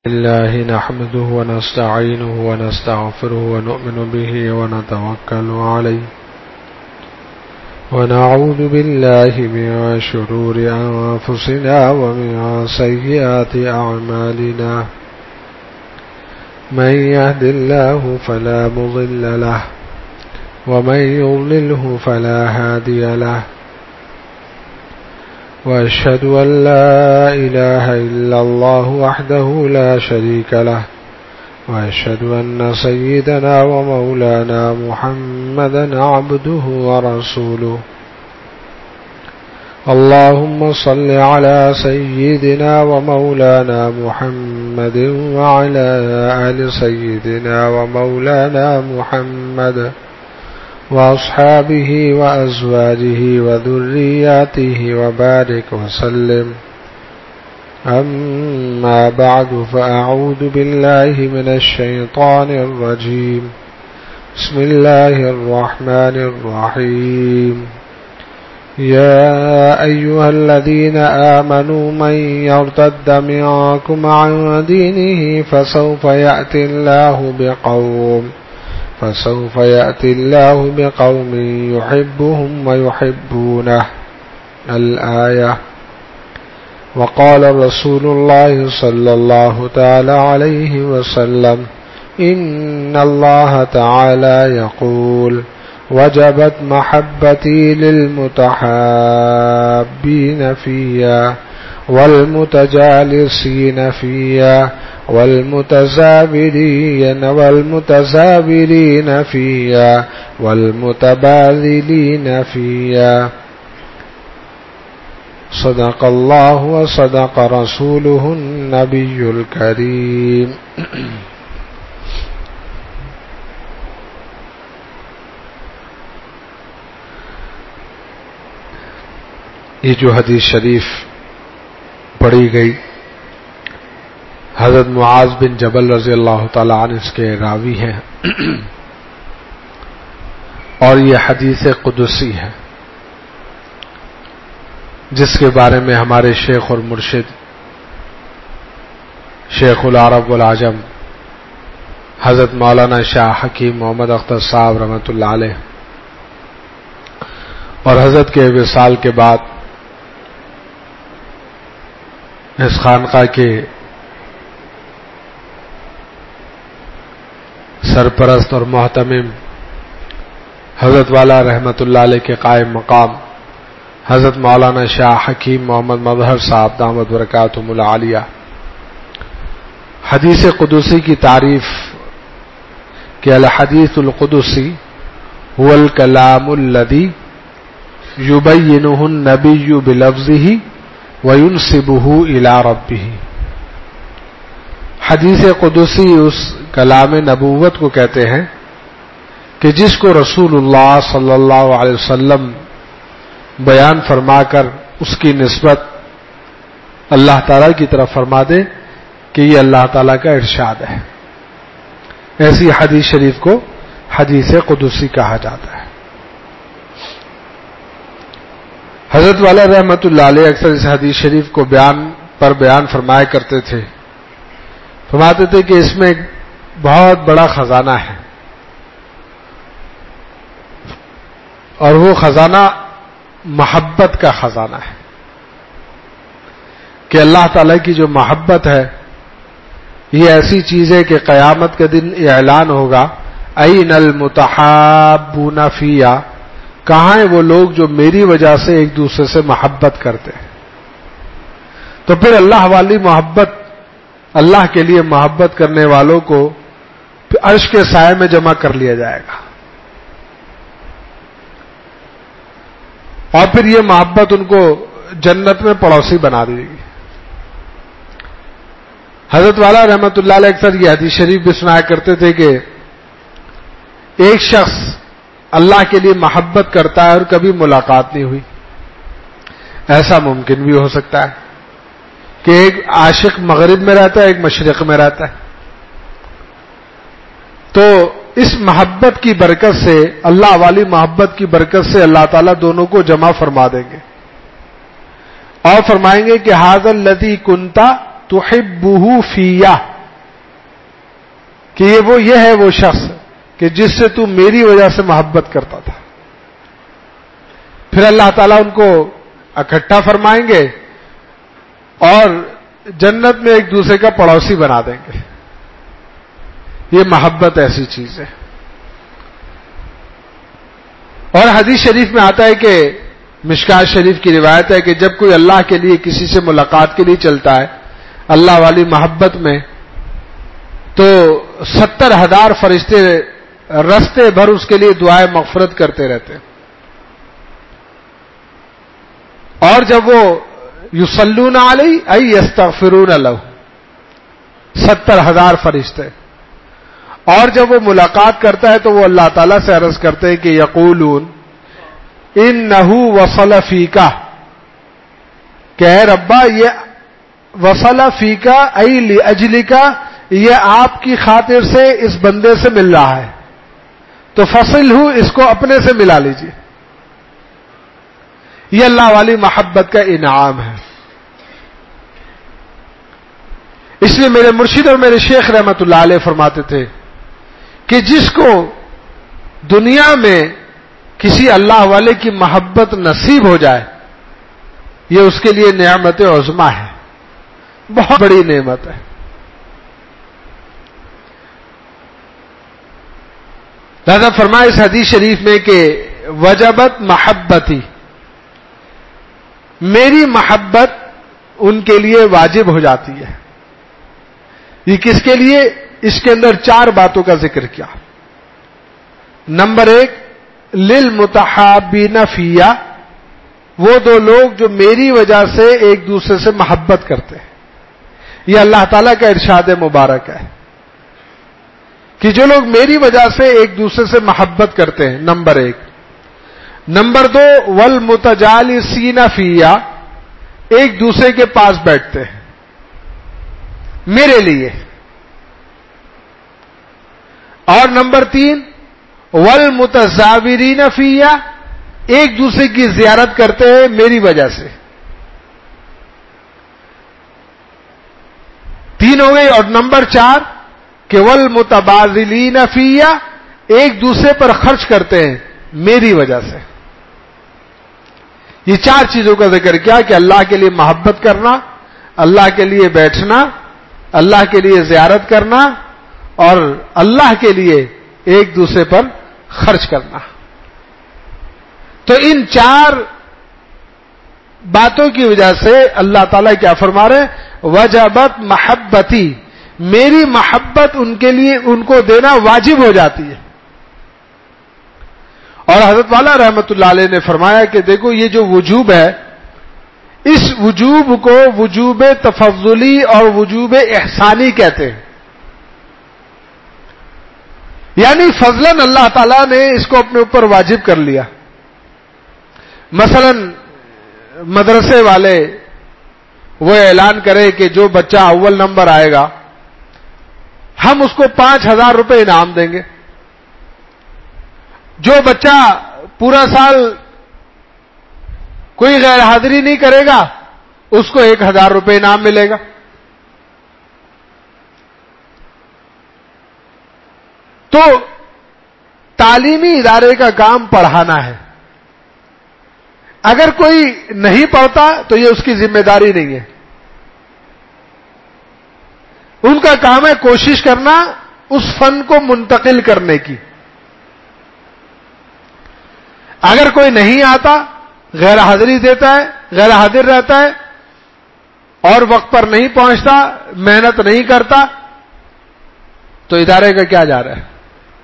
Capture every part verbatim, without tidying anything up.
الله نحمده ونستعينه ونستغفره ونؤمن به ونتوكل عليه ونعوذ بالله من شرور أنفسنا ومن سيئات أعمالنا من يهد الله فلا مضل له ومن يضلله فلا هادي له وأشهد أن لا إله إلا الله وحده لا شريك له وأشهد أن سيدنا ومولانا محمدا عبده ورسوله اللهم صل على سيدنا ومولانا محمد وعلى آل سيدنا ومولانا محمد وأصحابه وأزواجه وذرياته وبارك وسلم أما بعد فأعوذ بالله من الشيطان الرجيم بسم الله الرحمن الرحيم يا أيها الذين آمنوا من يرتد منكم عن دينه فسوف يأتي الله بقوم فسوف يأتي الله بقوم يحبهم ويحبونه الآية وقال رسول الله صلى الله تعالى عليه وسلم إن الله تعالى يقول وجبت محبتي للمتحابين فيا والمتجالسين فيا والمتزابرين والمتزابرين فيا والمتباذلين فيا صدق الله وصدق رسوله النبي الكريم. یہ جو حدیث شریف پڑھی گئی حضرت معاذ بن جبل رضی اللہ تعالی عنہ اس کے راوی ہیں اور یہ حدیث قدسی ہے جس کے بارے میں ہمارے شیخ اور مرشد شیخ العرب والعجم حضرت مولانا شاہ حکیم محمد اختر صاحب رحمۃ اللہ علیہ اور حضرت کے وصال کے بعد اس خانقاہ کے سرپرست اور محتمم حضرت والا رحمت اللہ علیہ کے قائم مقام حضرت مولانا شاہ حکیم محمد مظہر صاحب دامت برکاتہم العالیہ حدیث قدسی کی تعریف کہ الحدیث القدسی هو الکلام الذی یبینہ النبی بلفظہ وینسبہ الی ربہ. حدیث قدسی اس کلام نبوت کو کہتے ہیں کہ جس کو رسول اللہ صلی اللہ علیہ وسلم بیان فرما کر اس کی نسبت اللہ تعالیٰ کی طرف فرما دے کہ یہ اللہ تعالیٰ کا ارشاد ہے. ایسی حدیث شریف کو حدیث قدسی کہا جاتا ہے. حضرت والا رحمت اللہ علیہ اکثر اس حدیث شریف کو بیان پر بیان فرمایا کرتے تھے. فرماتے تھے کہ اس میں ایک بہت بڑا خزانہ ہے اور وہ خزانہ محبت کا خزانہ ہے کہ اللہ تعالی کی جو محبت ہے یہ ایسی چیز ہے کہ قیامت کے دن اعلان ہوگا این المتحابون فیا، کہاں ہیں وہ لوگ جو میری وجہ سے ایک دوسرے سے محبت کرتے ہیں. تو پھر اللہ والی محبت، اللہ کے لیے محبت کرنے والوں کو عرش کے سائے میں جمع کر لیا جائے گا اور پھر یہ محبت ان کو جنت میں پڑوسی بنا دے گی. حضرت والا رحمت اللہ علیہ اکثر یہ حدیث شریف بھی سنایا کرتے تھے کہ ایک شخص اللہ کے لیے محبت کرتا ہے اور کبھی ملاقات نہیں ہوئی. ایسا ممکن بھی ہو سکتا ہے کہ ایک عاشق مغرب میں رہتا ہے، ایک مشرق میں رہتا ہے. تو اس محبت کی برکت سے، اللہ والی محبت کی برکت سے اللہ تعالیٰ دونوں کو جمع فرما دیں گے اور فرمائیں گے کہ ھذا الذی کنت تحبہ فیہ، کہ یہ وہ یہ ہے وہ شخص کہ جس سے تو میری وجہ سے محبت کرتا تھا. پھر اللہ تعالیٰ ان کو اکٹھا فرمائیں گے اور جنت میں ایک دوسرے کا پڑوسی بنا دیں گے. یہ محبت ایسی چیز ہے. اور حدیث شریف میں آتا ہے کہ مشکات شریف کی روایت ہے کہ جب کوئی اللہ کے لیے کسی سے ملاقات کے لیے چلتا ہے اللہ والی محبت میں، تو ستر ہزار فرشتے رستے بھر اس کے لیے دعائیں مغفرت کرتے رہتے ہیں. اور جب وہ یصلون علیہ ای یستغفرون لہ، ستر ہزار فرشتے، اور جب وہ ملاقات کرتا ہے تو وہ اللہ تعالیٰ سے عرض کرتے ہیں کہ یقولون انہ وصل فیکا، کہ اے ربا یہ وصل فیکا ای لاجلکا، یہ آپ کی خاطر سے اس بندے سے مل رہا ہے، تو فصل ہوں اس کو اپنے سے ملا لیجیے. یہ اللہ والی محبت کا انعام ہے. اس لیے میرے مرشد اور میرے شیخ رحمت اللہ علیہ فرماتے تھے کہ جس کو دنیا میں کسی اللہ والے کی محبت نصیب ہو جائے یہ اس کے لیے نعمت عظمی ہے، بہت بڑی نعمت ہے. لہذا فرمائے اس حدیث شریف میں کہ وجبت محبتی، میری محبت ان کے لیے واجب ہو جاتی ہے. یہ کس کے لیے؟ اس کے اندر چار باتوں کا ذکر کیا. نمبر ایک، للمتحابین فیہ، وہ دو لوگ جو میری وجہ سے ایک دوسرے سے محبت کرتے ہیں. یہ اللہ تعالیٰ کا ارشاد مبارک ہے کہ جو لوگ میری وجہ سے ایک دوسرے سے محبت کرتے ہیں، نمبر ایک. نمبر دو، والمتجالسین فیہ، ایک دوسرے کے پاس بیٹھتے ہیں میرے لیے. اور نمبر تین، والمتزاورین فیہ، ایک دوسرے کی زیارت کرتے ہیں میری وجہ سے. تین ہو گئی. اور نمبر چار کہ والمتبادلین فیہ، ایک دوسرے پر خرچ کرتے ہیں میری وجہ سے. یہ چار چیزوں کا ذکر کیا کہ اللہ کے لیے محبت کرنا، اللہ کے لیے بیٹھنا، اللہ کے لیے زیارت کرنا، اور اللہ کے لیے ایک دوسرے پر خرچ کرنا. تو ان چار باتوں کی وجہ سے اللہ تعالیٰ کیا فرما رہے ہیں؟ وجبت محبتی، میری محبت ان کے لیے ان کو دینا واجب ہو جاتی ہے. اور حضرت والا رحمت اللہ علیہ نے فرمایا کہ دیکھو یہ جو وجوب ہے، اس وجوب کو وجوب تفضلی اور وجوب احسانی کہتے ہیں. یعنی فضلاً اللہ تعالیٰ نے اس کو اپنے اوپر واجب کر لیا. مثلا مدرسے والے وہ اعلان کرے کہ جو بچہ اول نمبر آئے گا ہم اس کو پانچ ہزار روپے انعام دیں گے، جو بچہ پورا سال کوئی غیر حاضری نہیں کرے گا اس کو ایک ہزار روپے انعام ملے گا. تو تعلیمی ادارے کا کام پڑھانا ہے. اگر کوئی نہیں پڑھتا تو یہ اس کی ذمہ داری نہیں ہے. ان کا کام ہے کوشش کرنا اس فن کو منتقل کرنے کی. اگر کوئی نہیں آتا، غیر حاضری دیتا ہے، غیر حاضر رہتا ہے اور وقت پر نہیں پہنچتا، محنت نہیں کرتا، تو ادارے کا کیا جا رہا ہے؟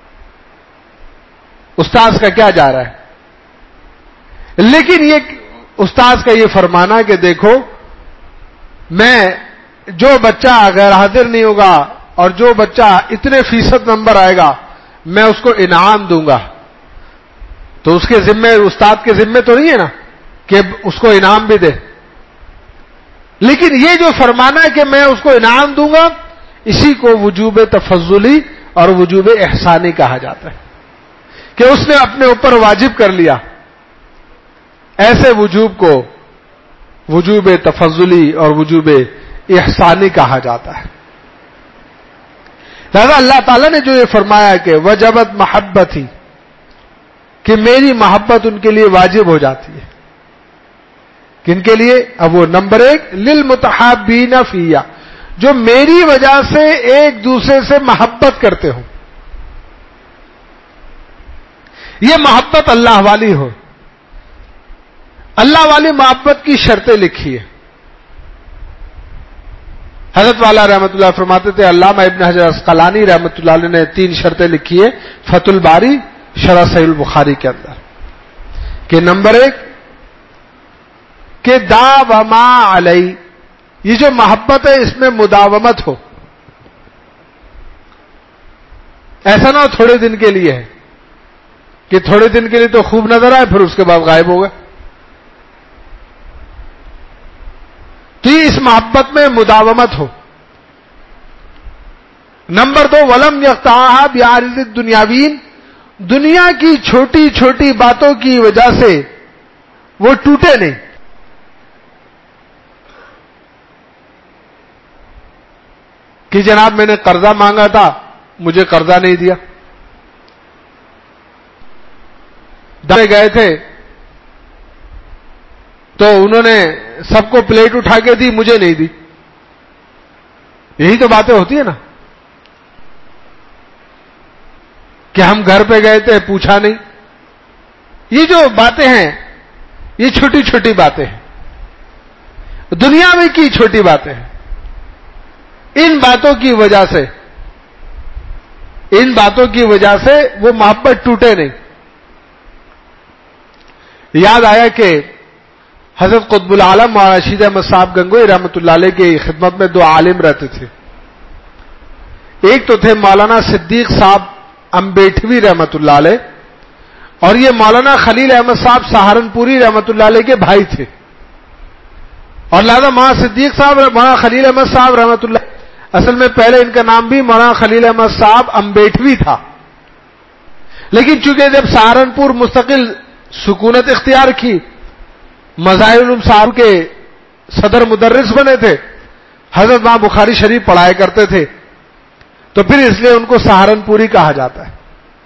استاذ کا کیا جا رہا ہے؟ لیکن یہ استاذ کا یہ فرمانا کہ دیکھو میں جو بچہ غیر حاضر نہیں ہوگا اور جو بچہ اتنے فیصد نمبر آئے گا میں اس کو انعام دوں گا، تو اس کے ذمے، استاد کے ذمے تو نہیں ہے نا کہ اس کو انعام بھی دے. لیکن یہ جو فرمانا ہے کہ میں اس کو انعام دوں گا، اسی کو وجوب تفضلی اور وجوب احسانی کہا جاتا ہے کہ اس نے اپنے اوپر واجب کر لیا. ایسے وجوب کو وجوب تفضلی اور وجوب احسانی کہا جاتا ہے. لہذا اللہ تعالیٰ نے جو یہ فرمایا کہ وجبت محبتی، کہ میری محبت ان کے لیے واجب ہو جاتی ہے. کن کے لیے؟ اب وہ نمبر ایک للمتحابین فیہ، جو میری وجہ سے ایک دوسرے سے محبت کرتے ہوں. یہ محبت اللہ والی ہو. اللہ والی محبت کی شرطیں لکھی ہے. حضرت والا رحمۃ اللہ فرماتے تھے، علامہ ابن حجر عسقلانی رحمۃ اللہ علیہ نے تین شرطیں لکھی ہے فتح الباری شرح صحیح البخاری کے اندر، کہ نمبر ایک کہ داوما علی، یہ جو محبت ہے اس میں مداومت ہو. ایسا نہ ہو تھوڑے دن کے لیے ہے کہ تھوڑے دن کے لیے تو خوب نظر آئے پھر اس کے بعد غائب ہو گئے. تو اس محبت میں مداومت ہو. نمبر دو ولم یقطعها بعارض الدنیاوین، دنیا کی چھوٹی چھوٹی باتوں کی وجہ سے وہ ٹوٹے نہیں. کہ جناب میں نے قرضہ مانگا تھا مجھے قرضہ نہیں دیا، دارے گئے تھے تو انہوں نے سب کو پلیٹ اٹھا کے دی مجھے نہیں دی. یہی تو باتیں ہوتی ہیں نا، کہ ہم گھر پہ گئے تھے پوچھا نہیں. یہ جو باتیں ہیں یہ چھوٹی چھوٹی باتیں ہیں، دنیا میں کی چھوٹی باتیں ہیں. ان باتوں کی وجہ سے ان باتوں کی وجہ سے وہ محبت ٹوٹے نہیں. یاد آیا کہ حضرت قطب العالم مولانا رشید احمد صاحب گنگوئی رحمۃ اللہ علیہ کی خدمت میں دو عالم رہتے تھے. ایک تو تھے مولانا صدیق صاحب امبیٹوی رحمۃ اللہ علیہ، اور یہ مولانا خلیل احمد صاحب سہارنپوری رحمۃ اللہ علیہ کے بھائی تھے. اور لہذا مولانا صدیق صاحب مولانا خلیل احمد صاحب رحمۃ اللہ، اصل میں پہلے ان کا نام بھی مولانا خلیل احمد صاحب امبیٹوی تھا، لیکن چونکہ جب سہارنپور مستقل سکونت اختیار کی، مظاہر العلوم صاحب کے صدر مدرس بنے تھے، حضرت وہاں بخاری شریف پڑھایا کرتے تھے، تو پھر اس لیے ان کو سہارنپوری کہا جاتا ہے،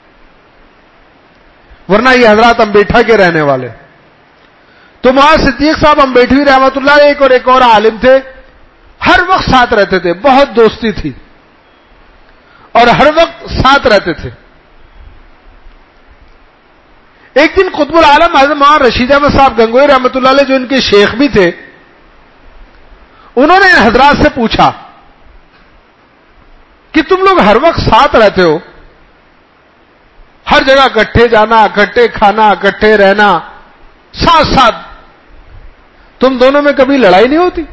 ورنہ یہ حضرات امبیٹھا کے رہنے والے. تو مولانا صدیق صاحب امبیٹوی رحمۃ اللہ ایک اور ایک اور عالم تھے، ہر وقت ساتھ رہتے تھے، بہت دوستی تھی اور ہر وقت ساتھ رہتے تھے. ایک دن قطب العالم حضرت مولانا رشید احمد صاحب گنگوئی رحمۃ اللہ علیہ جو ان کے شیخ بھی تھے، انہوں نے حضرات سے پوچھا کہ تم لوگ ہر وقت ساتھ رہتے ہو، ہر جگہ اکٹھے جانا، اکٹھے کھانا، اکٹھے رہنا، ساتھ ساتھ، تم دونوں میں کبھی لڑائی نہیں ہوتی؟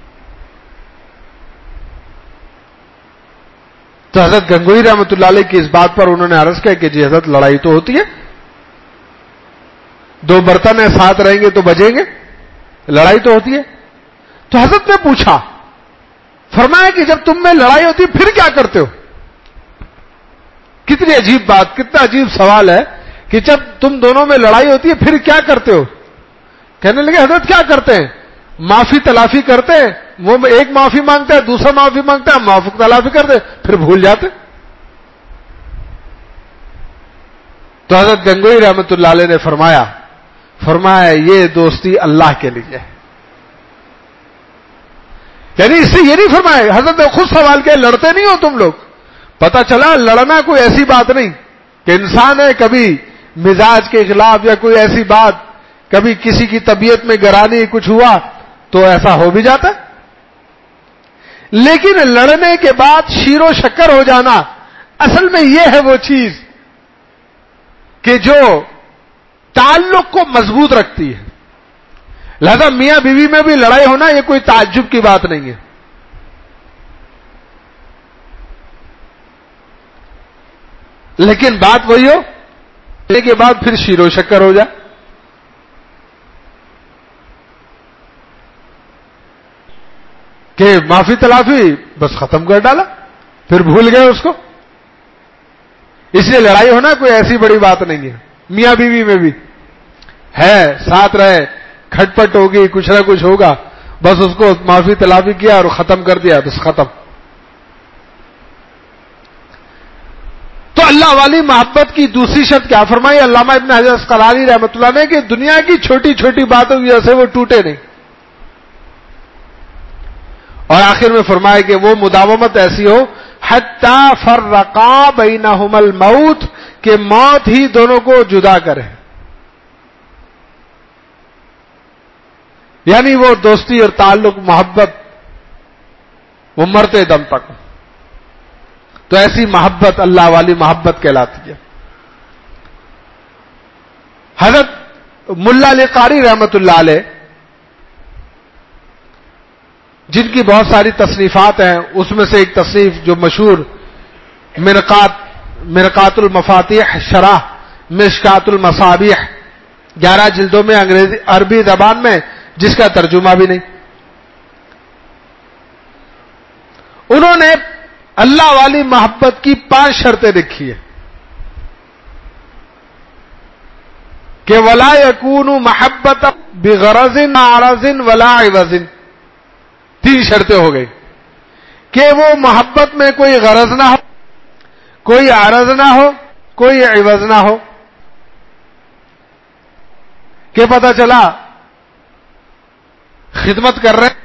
تو حضرت گنگوئی رحمۃ اللہ علیہ کی اس بات پر انہوں نے عرض کیا کہ جی حضرت لڑائی تو ہوتی ہے، دو برتن ہیں ساتھ رہیں گے تو بجیں گے، لڑائی تو ہوتی ہے. تو حضرت نے پوچھا، فرمایا کہ جب تم میں لڑائی ہوتی ہے پھر کیا کرتے ہو؟ کتنی عجیب بات، کتنا عجیب سوال ہے کہ جب تم دونوں میں لڑائی ہوتی ہے پھر کیا کرتے ہو؟ کہنے لگے حضرت کیا کرتے ہیں، معافی تلافی کرتے ہیں. وہ ایک معافی مانگتا ہے، دوسرا معافی مانگتا ہے، ہم معافی تلافی کرتے پھر بھول جاتے. تو حضرت گنگوئی رحمۃ اللہ علیہ نے فرمایا فرمایا یہ دوستی اللہ کے لیے ہے. یعنی اس سے یہ نہیں فرمایا، حضرت نے خود سوال کیا لڑتے نہیں ہو تم لوگ؟ پتہ چلا لڑنا کوئی ایسی بات نہیں کہ انسان ہے کبھی مزاج کے خلاف یا کوئی ایسی بات، کبھی کسی کی طبیعت میں گرانی کچھ ہوا تو ایسا ہو بھی جاتا ہے. لیکن لڑنے کے بعد شیر و شکر ہو جانا، اصل میں یہ ہے وہ چیز کہ جو تعلق کو مضبوط رکھتی ہے. لہذا میاں بیوی میں بھی لڑائی ہونا یہ کوئی تعجب کی بات نہیں ہے. لیکن بات وہی ہو لڑنے کے بعد پھر شیر و شکر ہو جائے. کہ معافی تلافی بس ختم کر ڈالا، پھر بھول گئے اس کو. اس لیے لڑائی ہونا کوئی ایسی بڑی بات نہیں ہے. میاں بیوی میں بھی ہے، ساتھ رہے، کھٹ پٹ ہوگی، کچھ نہ کچھ ہوگا، بس اس کو معافی تلافی کیا اور ختم کر دیا، بس ختم. اللہ والی محبت کی دوسری شرط کیا فرمائی علامہ ابن حجر اسقلانی رحمۃ اللہ نے کہ دنیا کی چھوٹی چھوٹی باتوں کی وجہ سے وہ ٹوٹے نہیں. اور آخر میں فرمایا کہ وہ مداومت ایسی ہو حتی فرقا بینہم الموت کہ موت ہی دونوں کو جدا کرے. یعنی وہ دوستی اور تعلق محبت وہ مرتے دم تک. تو ایسی محبت اللہ والی محبت کہلاتی ہے. حضرت ملا علی قاری رحمۃ اللہ علیہ جن کی بہت ساری تصنیفات ہیں، اس میں سے ایک تصنیف جو مشہور مرقات مرقات المفاتیح شرح مشکات المصابیح گیارہ جلدوں میں انگریزی عربی زبان میں جس کا ترجمہ بھی نہیں، انہوں نے اللہ والی محبت کی پانچ شرطیں لکھی ہیں کہ ولا یکون محبت بغرض عرض ولا عوض. تین شرطیں ہو گئی کہ وہ محبت میں کوئی غرض نہ ہو، کوئی عرض نہ ہو، کوئی عوض نہ ہو. کہ پتہ چلا خدمت کر رہے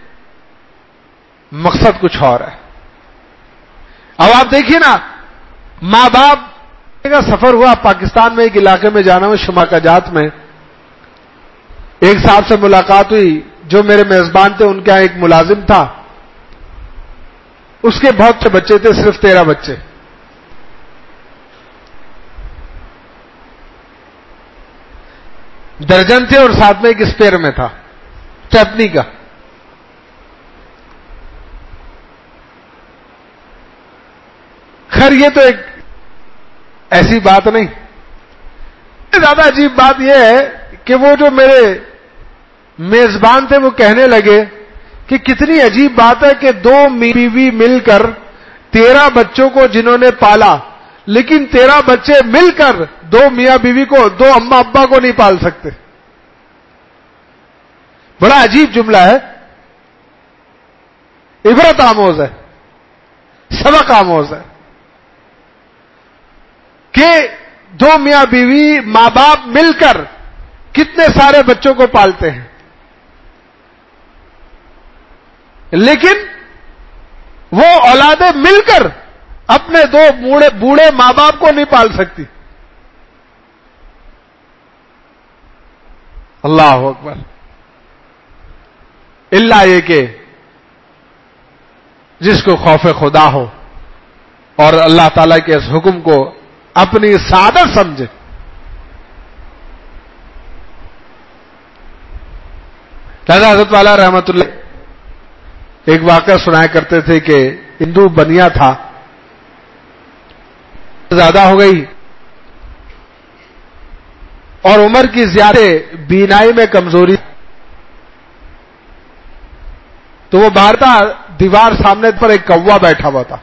مقصد کچھ اور ہے. اب آپ دیکھیے نا، ماں باپ کا سفر ہوا پاکستان میں ایک علاقے میں جانا میں شمال کا جات میں ایک صاحب سے ملاقات ہوئی جو میرے میزبان تھے. ان کا ایک ملازم تھا، اس کے بہت سے بچے تھے، صرف تیرہ بچے. درجن تھے اور ساتھ میں ایک اسپیئر میں تھا چٹنی کا. خیر یہ تو ایک ایسی بات نہیں. زیادہ عجیب بات یہ ہے کہ وہ جو میرے میزبان تھے وہ کہنے لگے کہ کتنی عجیب بات ہے کہ دو بیوی مل کر تیرہ بچوں کو جنہوں نے پالا، لیکن تیرہ بچے مل کر دو میاں بیوی کو، دو اماں ابا کو نہیں پال سکتے. بڑا عجیب جملہ ہے، عبرت آموز ہے، سبق آموز ہے کہ دو میاں بیوی ماں باپ مل کر کتنے سارے بچوں کو پالتے ہیں، لیکن وہ اولادیں مل کر اپنے دو بوڑھے بوڑھے ماں باپ کو نہیں پال سکتی. اللہ اکبر. اللہ یہ کہ جس کو خوف خدا ہو اور اللہ تعالی کے اس حکم کو اپنی سعادت سمجھے. لہذا حضرت والا رحمت اللہ ایک واقعہ سنایا کرتے تھے کہ ہندو بنیا تھا، زیادہ ہو گئی اور عمر کی زیادہ بینائی میں کمزوری، تو وہ باہر تھا، دیوار سامنے پر ایک کوا بیٹھا ہوا تھا.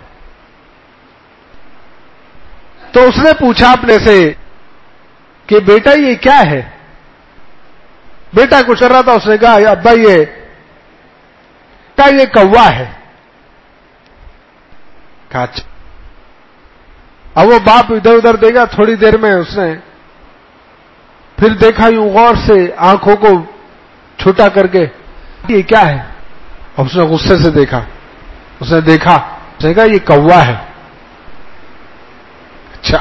تو اس نے پوچھا اپنے سے کہ بیٹا یہ کیا ہے؟ بیٹا کچھ کر رہا تھا، اس نے کہا ابا یہ کیا یہ کوا ہے؟ کہا اچھا. اب وہ باپ ادھر ادھر دیکھا، تھوڑی دیر میں اس نے پھر دیکھا یوں غور سے آنکھوں کو چھوٹا کر کے، یہ کیا ہے؟ اب اس نے غصے سے دیکھا، اس نے دیکھا اس نے کہا یہ کوا ہے. اچھا.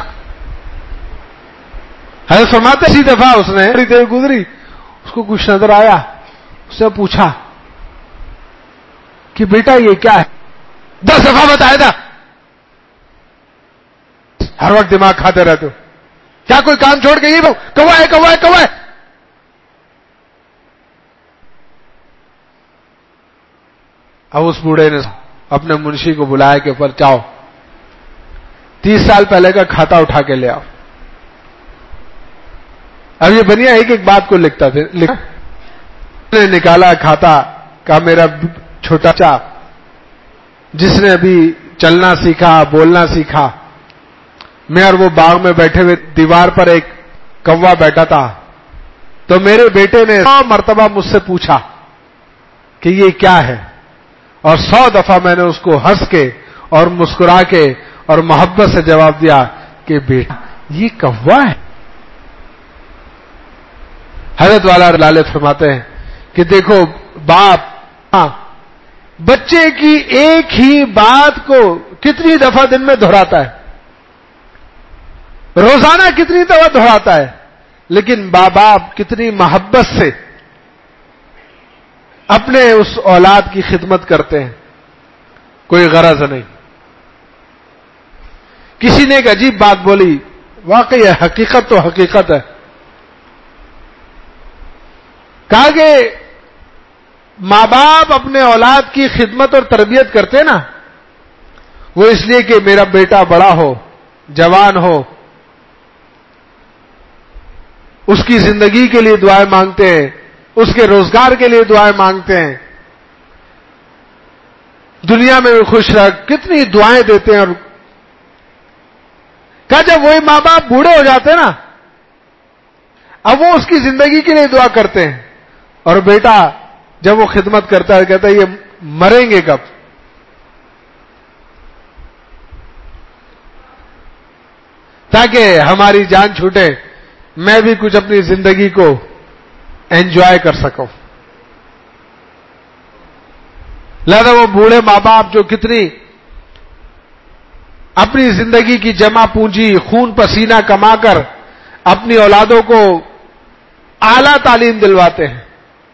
حضرت فرماتے اسی دفعہ اس نے تھوڑی دیر گزری، اس کو کچھ نظر آیا، اس نے پوچھا کہ بیٹا یہ کیا ہے؟ دس دفعہ بتایا تھا. ہر وقت دماغ کھاتے رہتے ہو، کیا کوئی کام چھوڑ کے یہ کوا ہے کوا ہے کوا ہے؟ اب اس بوڑھے نے اپنے منشی کو بلایا کہ پر چاؤ تیس سال پہلے کا کھاتا اٹھا کے لے آؤ. اب یہ بنیا ایک ایک بات کو لکھتا تھا، نے نکالا کھاتا کا میرا چھوٹا چا جس نے ابھی چلنا سیکھا بولنا سیکھا، میں اور وہ باغ میں بیٹھے ہوئے دیوار پر ایک کوا بیٹھا تھا، تو میرے بیٹے نے سو مرتبہ مجھ سے پوچھا کہ یہ کیا ہے، اور سو دفعہ میں نے اس کو ہنس کے اور مسکرا کے اور محبت سے جواب دیا کہ بیٹا یہ کوا ہے. حضرت والا لالے فرماتے ہیں کہ دیکھو باپ ہاں بچے کی ایک ہی بات کو کتنی دفعہ دن میں دہراتا ہے, روزانہ کتنی دفعہ دہراتا ہے, لیکن باپ باپ کتنی محبت سے اپنے اس اولاد کی خدمت کرتے ہیں, کوئی غرض نہیں. کسی نے ایک عجیب بات بولی, واقعی ہے, حقیقت تو حقیقت ہے. کہا کہ ماں باپ اپنے اولاد کی خدمت اور تربیت کرتے نا, وہ اس لیے کہ میرا بیٹا بڑا ہو, جوان ہو, اس کی زندگی کے لیے دعائیں مانگتے ہیں, اس کے روزگار کے لیے دعائیں مانگتے ہیں, دنیا میں بھی خوش رہ, کتنی دعائیں دیتے ہیں. اور کہا جب وہی ماں باپ بوڑھے ہو جاتے ہیں نا, اب وہ اس کی زندگی کے لیے دعا کرتے ہیں, اور بیٹا جب وہ خدمت کرتا ہے کہتا ہے یہ مریں گے کب, تاکہ ہماری جان چھوٹے, میں بھی کچھ اپنی زندگی کو انجوائے کر سکوں. لہذا وہ بوڑھے ماں باپ جو کتنی اپنی زندگی کی جمع پونجی خون پسینہ کما کر اپنی اولادوں کو اعلیٰ تعلیم دلواتے ہیں,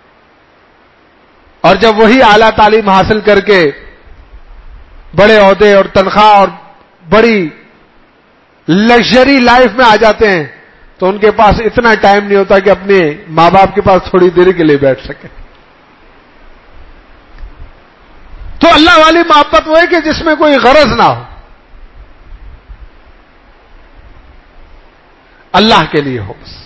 اور جب وہی اعلیٰ تعلیم حاصل کر کے بڑے عہدے اور تنخواہ اور بڑی لگژری لائف میں آ جاتے ہیں, تو ان کے پاس اتنا ٹائم نہیں ہوتا کہ اپنے ماں باپ کے پاس تھوڑی دیر کے لیے بیٹھ سکے. تو اللہ والی محبت وہ ہے کہ جس میں کوئی غرض نہ ہو, اللہ کے لیے ہو, بس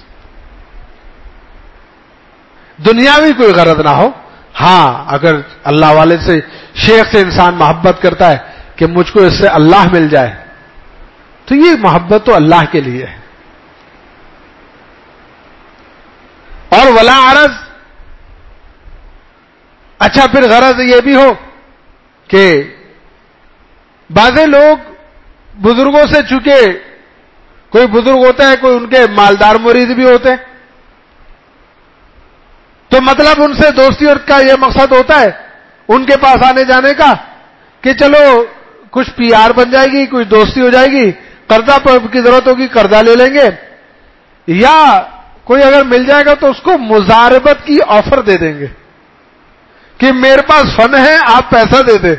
دنیاوی کوئی غرض نہ ہو. ہاں اگر اللہ والے سے, شیخ سے انسان محبت کرتا ہے کہ مجھ کو اس سے اللہ مل جائے, تو یہ محبت تو اللہ کے لیے ہے. اور ولا عرض, اچھا پھر غرض یہ بھی ہو کہ بعضے لوگ بزرگوں سے, چونکہ کوئی بزرگ ہوتا ہے, کوئی ان کے مالدار مرید بھی ہوتے ہیں, تو مطلب ان سے دوستی اور کا یہ مقصد ہوتا ہے ان کے پاس آنے جانے کا کہ چلو کچھ پی آر بن جائے گی, کچھ دوستی ہو جائے گی, قرضہ کی ضرورت ہوگی قرضہ لے لیں گے, یا کوئی اگر مل جائے گا تو اس کو مزاربت کی آفر دے دیں گے کہ میرے پاس فن ہے آپ پیسہ دے دیں.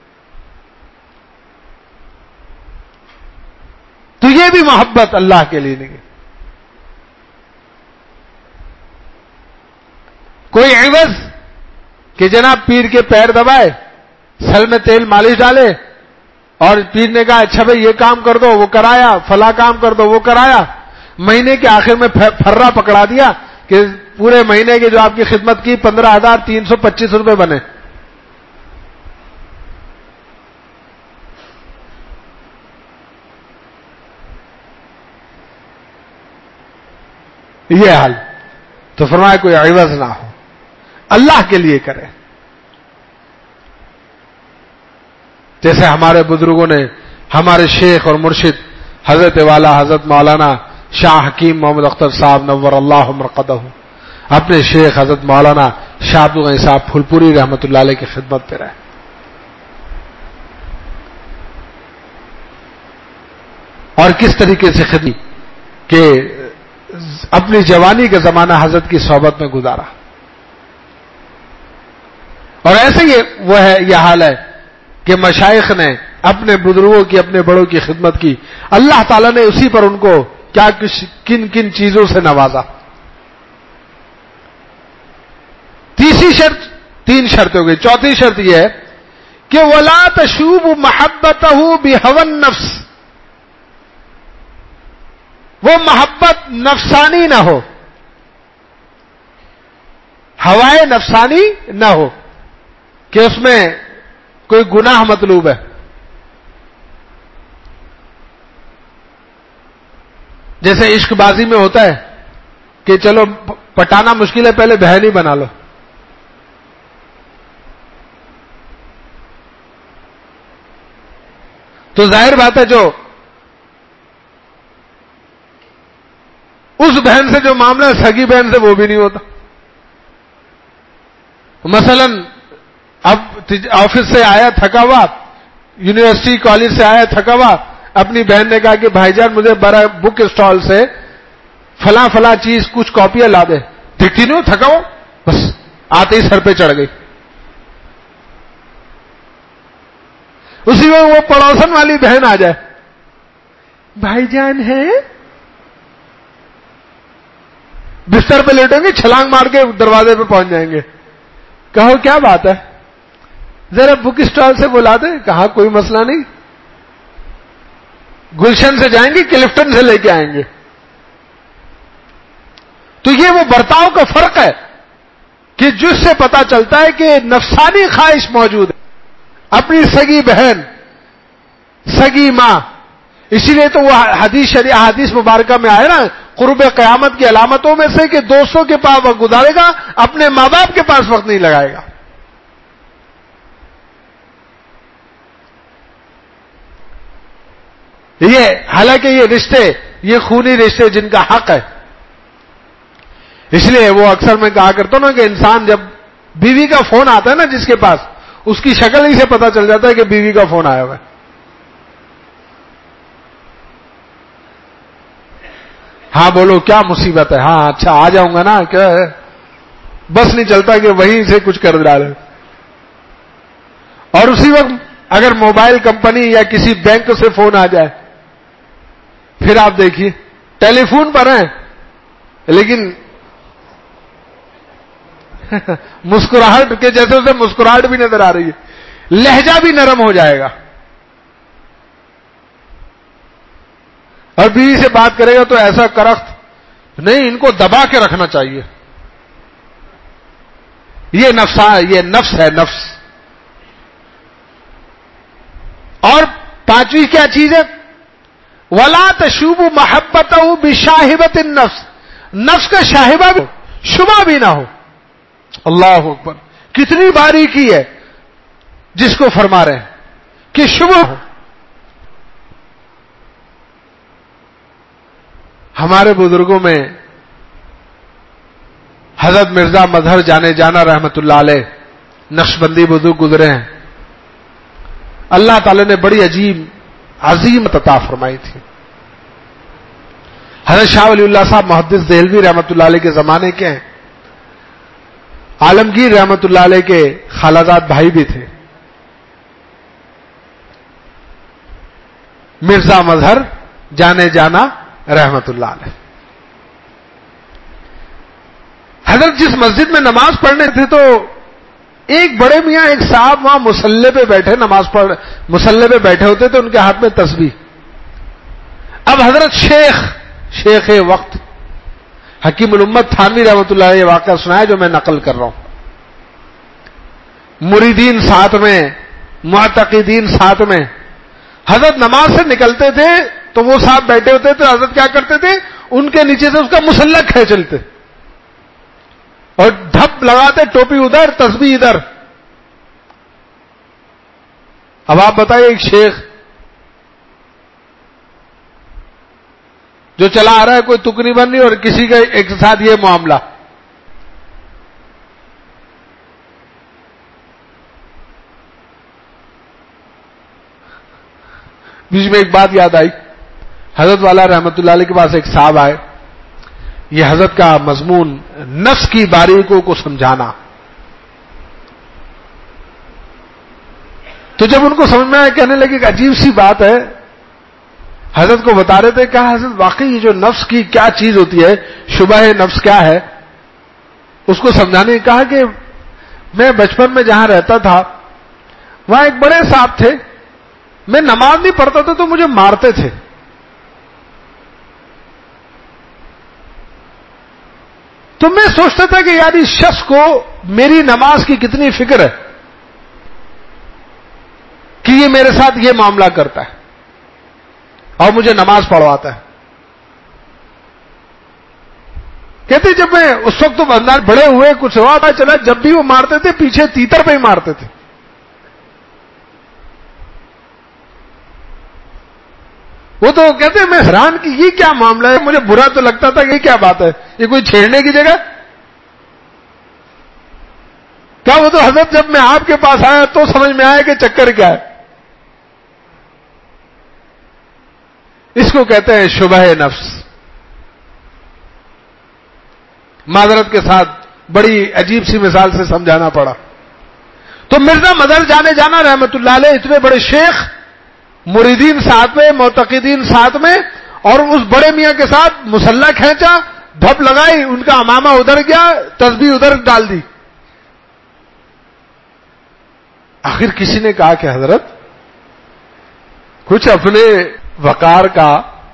تو یہ بھی محبت اللہ کے لیے نہیں. کوئی عوض کہ جناب پیر کے پیر دبائے, سر میں تیل مالش ڈالے, اور پیر نے کہا اچھا بھائی یہ کام کر دو, وہ کرایا, فلاں کام کر دو, وہ کرایا, مہینے کے آخر میں پھرا پکڑا دیا کہ پورے مہینے کے جو آپ کی خدمت کی پندرہ ہزار تین سو پچیس روپے بنے. یہ حال. تو فرمایا کوئی عوض نہ ہو, اللہ کے لیے کرے. جیسے ہمارے بزرگوں نے, ہمارے شیخ اور مرشد حضرت والا حضرت مولانا شاہ حکیم محمد اختر صاحب نور اللہ مرقدہ, اپنے شیخ حضرت مولانا شاہ عبد الغنی صاحب پھول پوری رحمۃ اللہ علیہ کی خدمت پہ رہے. اور کس طریقے سے خدمت کہ اپنی جوانی کا زمانہ حضرت کی صحبت میں گزارا. اور ایسے ہی وہ ہے, یہ حال ہے کہ مشائخ نے اپنے بزرگوں کی, اپنے بڑوں کی خدمت کی, اللہ تعالیٰ نے اسی پر ان کو کیا کن کن چیزوں سے نوازا. تیسری شرط, تین شرط ہو گئی, چوتھی شرط یہ ہے کہ ولا تشوب محبتہ بہوى النفس, وہ محبت نفسانی نہ ہو, ہوائے نفسانی نہ ہو کہ اس میں کوئی گناہ مطلوب ہے. جیسے عشق بازی میں ہوتا ہے کہ چلو پٹانا مشکل ہے, پہلے بہن ہی بنا لو. تو ظاہر بات ہے جو اس بہن سے جو معاملہ ہے سگی بہن سے وہ بھی نہیں ہوتا. مثلا اب آفس سے آیا تھکا ہوا, یونیورسٹی کالج سے آیا تھکا ہوا, اپنی بہن نے کہا کہ بھائی جان مجھے بڑا بک اسٹال سے فلاں فلاں چیز کچھ کاپیاں لا دے. دیکھتی نہیں ہو تھکا ہو, بس آتے ہی سر پہ چڑھ گئی. اسی میں وہ پڑوسن والی بہن آ جائے, بھائی جان ہے, بستر پہ لیٹیں گے, چھلانگ مار کے دروازے پہ پہنچ جائیں گے. کہو کیا بات ہے, ذرا بک اسٹال سے بلا دیں. کہا کوئی مسئلہ نہیں, گلشن سے جائیں گے, کلفٹن سے لے کے آئیں گے. تو یہ وہ برتاؤ کا فرق ہے کہ جس سے پتا چلتا ہے کہ نفسانی خواہش موجود ہے. اپنی سگی بہن, سگی ماں, اسی لیے تو وہ حدیث شریف حدیث مبارکہ میں آئے نا, قرب قیامت کی علامتوں میں سے کہ دوستوں کے پاس وقت گزارے گا, اپنے ماں باپ کے پاس وقت نہیں لگائے گا. یہ حالانکہ یہ رشتے, یہ خونی رشتے جن کا حق ہے. اس لیے وہ اکثر میں کہا کرتا ہوں نا کہ انسان جب بیوی کا فون آتا ہے نا جس کے پاس, اس کی شکل ہی سے پتا چل جاتا ہے کہ بیوی کا فون آیا ہوا ہے. ہاں بولو کیا مصیبت ہے, ہاں اچھا آ جاؤں گا نا, کیا ہے, بس نہیں چلتا کہ وہیں سے کچھ کر ڈالے. اور اسی وقت اگر موبائل کمپنی یا کسی بینک سے فون آ جائے, پھر آپ دیکھیے ٹیلی فون پر ہیں لیکن مسکراہٹ کے جیسے اسے مسکراہٹ بھی نظر آ رہی ہے, لہجہ بھی نرم ہو جائے گا. اور بیوی سے بات کرے گا تو ایسا کرخت نہیں, ان کو دبا کے رکھنا چاہیے. یہ نفس یہ نفس ہے, نفس. اور پانچویں کیا چیز ہے, ولا تشوب محبت بشاہبت النفس, نفس کا شاہبہ بھی شبہ بھی نہ ہو. اللہ اکبر, کتنی باریکی ہے جس کو فرما رہے ہیں کہ شبہ ہو. ہمارے بزرگوں میں حضرت مرزا مظہر جانے جانا رحمت اللہ علیہ نقشبندی بزرگ گزرے ہیں. اللہ تعالی نے بڑی عجیب عظیم عطا فرمائی تھی. حضرت شاہ ولی اللہ صاحب محدث دہلوی رحمت اللہ علیہ کے زمانے کے ہیں, عالمگیر رحمت اللہ علیہ کے خالازاد بھائی بھی تھے. مرزا مظہر جانے جانا رحمت اللہ علیہ. حضرت جس مسجد میں نماز پڑھنے تھے تو ایک بڑے میاں ایک صاحب وہاں مصلے پہ بیٹھے نماز پڑھ مصلے پہ بیٹھے ہوتے تھے, ان کے ہاتھ میں تسبیح. اب حضرت شیخ شیخ وقت حکیم الامت تھانوی رحمت اللہ علیہ یہ واقعہ سنایا جو میں نقل کر رہا ہوں. مریدین ساتھ میں, معتقدین ساتھ میں. حضرت نماز سے نکلتے تھے تو وہ صاحب بیٹھے ہوتے تھے, حضرت کیا کرتے تھے, ان کے نیچے سے اس کا مسلح کھینچلتے اور دھپ لگاتے, ٹوپی ادھر تسبیح ادھر. اب آپ بتائیے ایک شیخ جو چلا آ رہا ہے, کوئی تقریباً نہیں, اور کسی کا ایک ساتھ یہ معاملہ. بیچ میں ایک بات یاد آئی, حضرت والا رحمت اللہ علیہ کے پاس ایک صاحب آئے, یہ حضرت کا مضمون نفس کی باریکیوں کو سمجھانا. تو جب ان کو سمجھ میں آیا, کہنے لگے کہ عجیب سی بات ہے, حضرت کو بتا رہے تھے, کہا حضرت واقعی یہ جو نفس کی کیا چیز ہوتی ہے, شبہ نفس کیا ہے, اس کو سمجھانے. کہا کہ میں بچپن میں جہاں رہتا تھا وہاں ایک بڑے صاحب تھے, میں نماز نہیں پڑھتا تھا تو مجھے مارتے تھے. تو میں سوچتا تھا کہ یار اس شخص کو میری نماز کی کتنی فکر ہے کہ یہ میرے ساتھ یہ معاملہ کرتا ہے اور مجھے نماز پڑھواتا ہے. کہتے جب میں اس وقت تو انداز بڑے ہوئے, کچھ ہوا تھا چلا, جب بھی وہ مارتے تھے پیچھے تیتر پہ ہی مارتے تھے. وہ تو کہتے ہیں میں حیران کہ یہ کیا معاملہ ہے, مجھے برا تو لگتا تھا کہ یہ کیا بات ہے, یہ کوئی چھیڑنے کی جگہ. کیا وہ تو حضرت جب میں آپ کے پاس آیا تو سمجھ میں آیا کہ چکر کیا ہے. اس کو کہتے ہیں شبہ نفس. معذرت کے ساتھ بڑی عجیب سی مثال سے سمجھانا پڑا. تو مرزا مظہر جانے جانا رحمت اللہ علیہ, اتنے بڑے شیخ, مریدین ساتھ میں, معتقدین ساتھ میں, اور اس بڑے میاں کے ساتھ مسلح کھینچا, دھپ لگائی, ان کا امامہ ادھر گیا, تسبیح ادھر ڈال دی. آخر کسی نے کہا کہ حضرت کچھ اپنے وقار کا,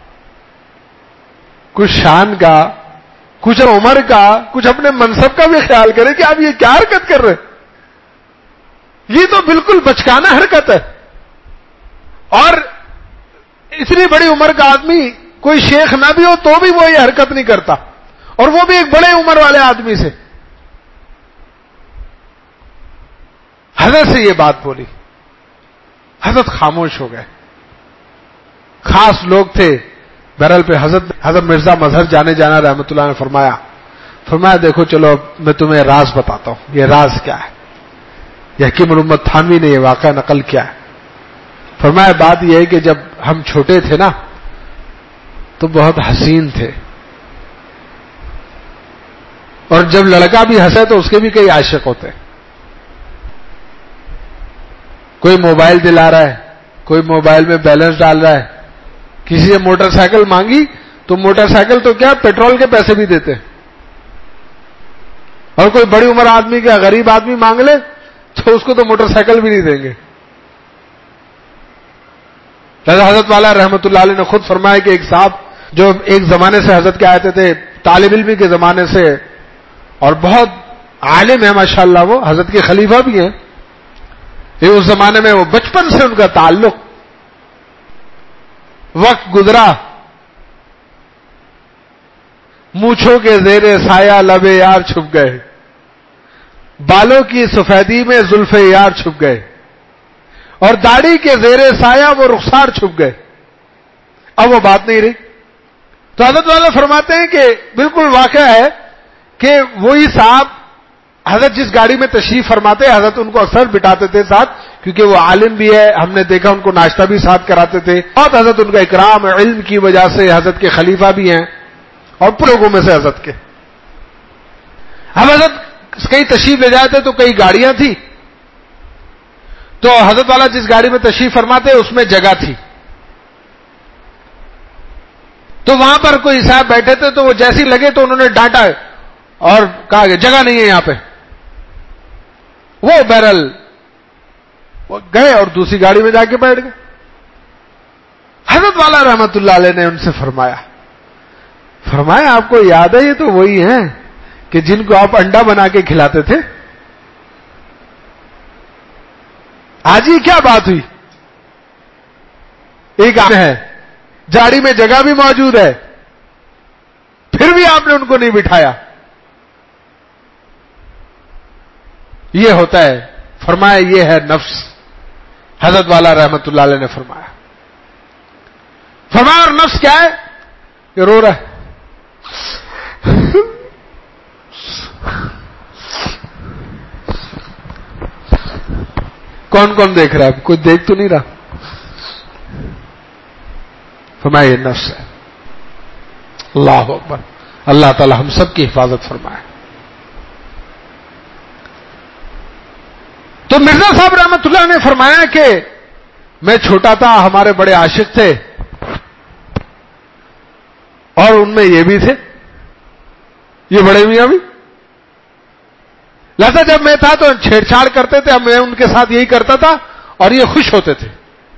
کچھ شان کا, کچھ عمر کا, کچھ اپنے منصب کا بھی خیال کریں کہ آپ یہ کیا حرکت کر رہے ہیں. یہ تو بالکل بچکانہ حرکت ہے. اور اتنی بڑی عمر کا آدمی کوئی شیخ نہ بھی ہو تو بھی وہ یہ حرکت نہیں کرتا, اور وہ بھی ایک بڑے عمر والے آدمی سے. حضرت سے یہ بات بولی, حضرت خاموش ہو گئے. خاص لوگ تھے بہرحال. پہ حضرت حضرت مرزا مظہر جانے جانا رحمت اللہ نے فرمایا فرمایا دیکھو چلو اب میں تمہیں راز بتاتا ہوں. یہ راز کیا ہے, یہ حکیم الامت تھانوی نے یہ واقعہ نقل کیا ہے. فرمایا بات یہ ہے کہ جب ہم چھوٹے تھے نا تو بہت حسین تھے, اور جب لڑکا بھی ہنسے تو اس کے بھی کئی عاشق ہوتے. کوئی موبائل دلا رہا ہے, کوئی موبائل میں بیلنس ڈال رہا ہے, کسی نے موٹر سائیکل مانگی تو موٹر سائیکل تو کیا پیٹرول کے پیسے بھی دیتے, اور کوئی بڑی عمر آدمی کا غریب آدمی مانگ لے تو اس کو تو موٹر سائیکل بھی نہیں دیں گے. حضرت والا رحمت اللہ علیہ نے خود فرمایا کہ ایک صاحب جو ایک زمانے سے حضرت کے آتے تھے, طالب علمی کے زمانے سے, اور بہت عالم ہے ماشاءاللہ, وہ حضرت کے خلیفہ بھی ہیں. یہ اس زمانے میں وہ بچپن سے ان کا تعلق, وقت گزرا, مونچھوں کے زیر سایہ لبے یار چھپ گئے, بالوں کی سفیدی میں زلف یار چھپ گئے, اور داڑھی کے زیر سایہ وہ رخسار چھپ گئے. اب وہ بات نہیں رہی. تو حضرت والا فرماتے ہیں کہ بالکل واقعہ ہے کہ وہی صاحب حضرت جس گاڑی میں تشریف فرماتے ہیں, حضرت ان کو اکثر بٹاتے تھے ساتھ, کیونکہ وہ عالم بھی ہے, ہم نے دیکھا ان کو ناشتہ بھی ساتھ کراتے تھے. بہت حضرت ان کا اکرام علم کی وجہ سے حضرت کے خلیفہ بھی ہیں, اور لوگوں میں سے حضرت کے. ہم حضرت کئی تشریف لے جاتے تو کئی گاڑیاں تھی, تو حضرت والا جس گاڑی میں تشریف فرماتے اس میں جگہ تھی. تو وہاں پر کوئی صاحب بیٹھے تھے, تو وہ جیسی لگے تو انہوں نے ڈانٹا اور کہا کہ جگہ نہیں ہے یہاں پہ. وہ بہرحال وہ گئے اور دوسری گاڑی میں جا کے بیٹھ گئے. حضرت والا رحمت اللہ علیہ نے ان سے فرمایا فرمایا آپ کو یاد ہے یہ تو وہی ہیں کہ جن کو آپ انڈا بنا کے کھلاتے تھے. آج ہی کیا بات ہوئی, ایک ہے جاڑی میں جگہ بھی موجود ہے, پھر بھی آپ نے ان کو نہیں بٹھایا. یہ ہوتا ہے. فرمایا یہ ہے نفس. حضرت والا رحمت اللہ علیہ نے فرمایا فرمایا اور نفس کیا ہے, یہ رو رہا ہے. کون کون دیکھ رہا ہے, کوئی دیکھ تو نہیں رہا. فرمایا یہ نفس ہے. اللہ اکبر. اللہ تعالی ہم سب کی حفاظت فرمائے. تو مرزا صاحب رحمت اللہ نے فرمایا کہ میں چھوٹا تھا, ہمارے بڑے عاشق تھے, اور ان میں یہ بھی تھے, یہ بڑے میاں بھی. لہذا جب میں تھا تو چھیڑ چھاڑ کرتے تھے, میں ان کے ساتھ یہی کرتا تھا اور یہ خوش ہوتے تھے.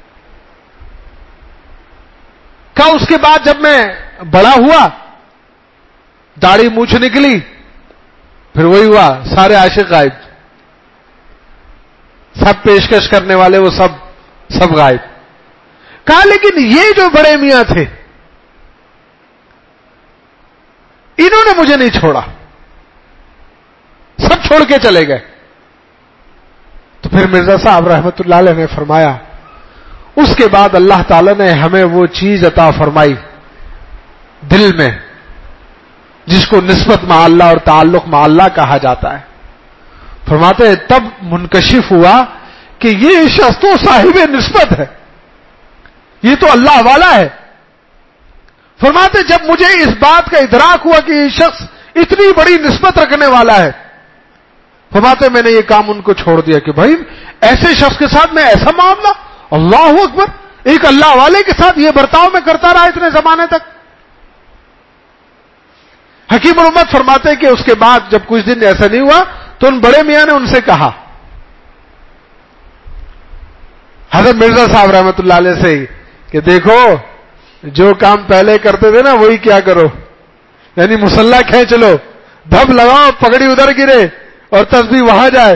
کہا اس کے بعد جب میں بڑا ہوا, داڑھی مونچھ نکلی, پھر وہی ہوا, سارے عاشق غائب, سب پیشکش کرنے والے وہ سب سب غائب. کہا لیکن یہ جو بڑے میاں تھے انہوں نے مجھے نہیں چھوڑا, سب چھوڑ کے چلے گئے. تو پھر مرزا صاحب رحمت اللہ علیہ نے فرمایا اس کے بعد اللہ تعالی نے ہمیں وہ چیز عطا فرمائی دل میں جس کو نسبت مع اللہ اور تعلق مع اللہ کہا جاتا ہے. فرماتے ہیں تب منکشف ہوا کہ یہ شخص تو صاحب نسبت ہے, یہ تو اللہ والا ہے. فرماتے جب مجھے اس بات کا ادراک ہوا کہ یہ شخص اتنی بڑی نسبت رکھنے والا ہے, فرماتے میں نے یہ کام ان کو چھوڑ دیا کہ بھائی ایسے شخص کے ساتھ میں ایسا معاملہ, اللہ اکبر, ایک اللہ والے کے ساتھ یہ برتاؤ میں کرتا رہا اتنے زمانے تک. حکیم الامت فرماتے کہ اس کے بعد جب کچھ دن ایسا نہیں ہوا تو ان بڑے میاں نے ان سے کہا, حضرت مرزا صاحب رحمۃ اللہ علیہ سے, کہ دیکھو جو کام پہلے کرتے تھے نا وہی کیا کرو, یعنی مسلح کھینچ لو, دھب لگاؤ, پگڑی ادھر گرے اور تسبیح وہاں جائے,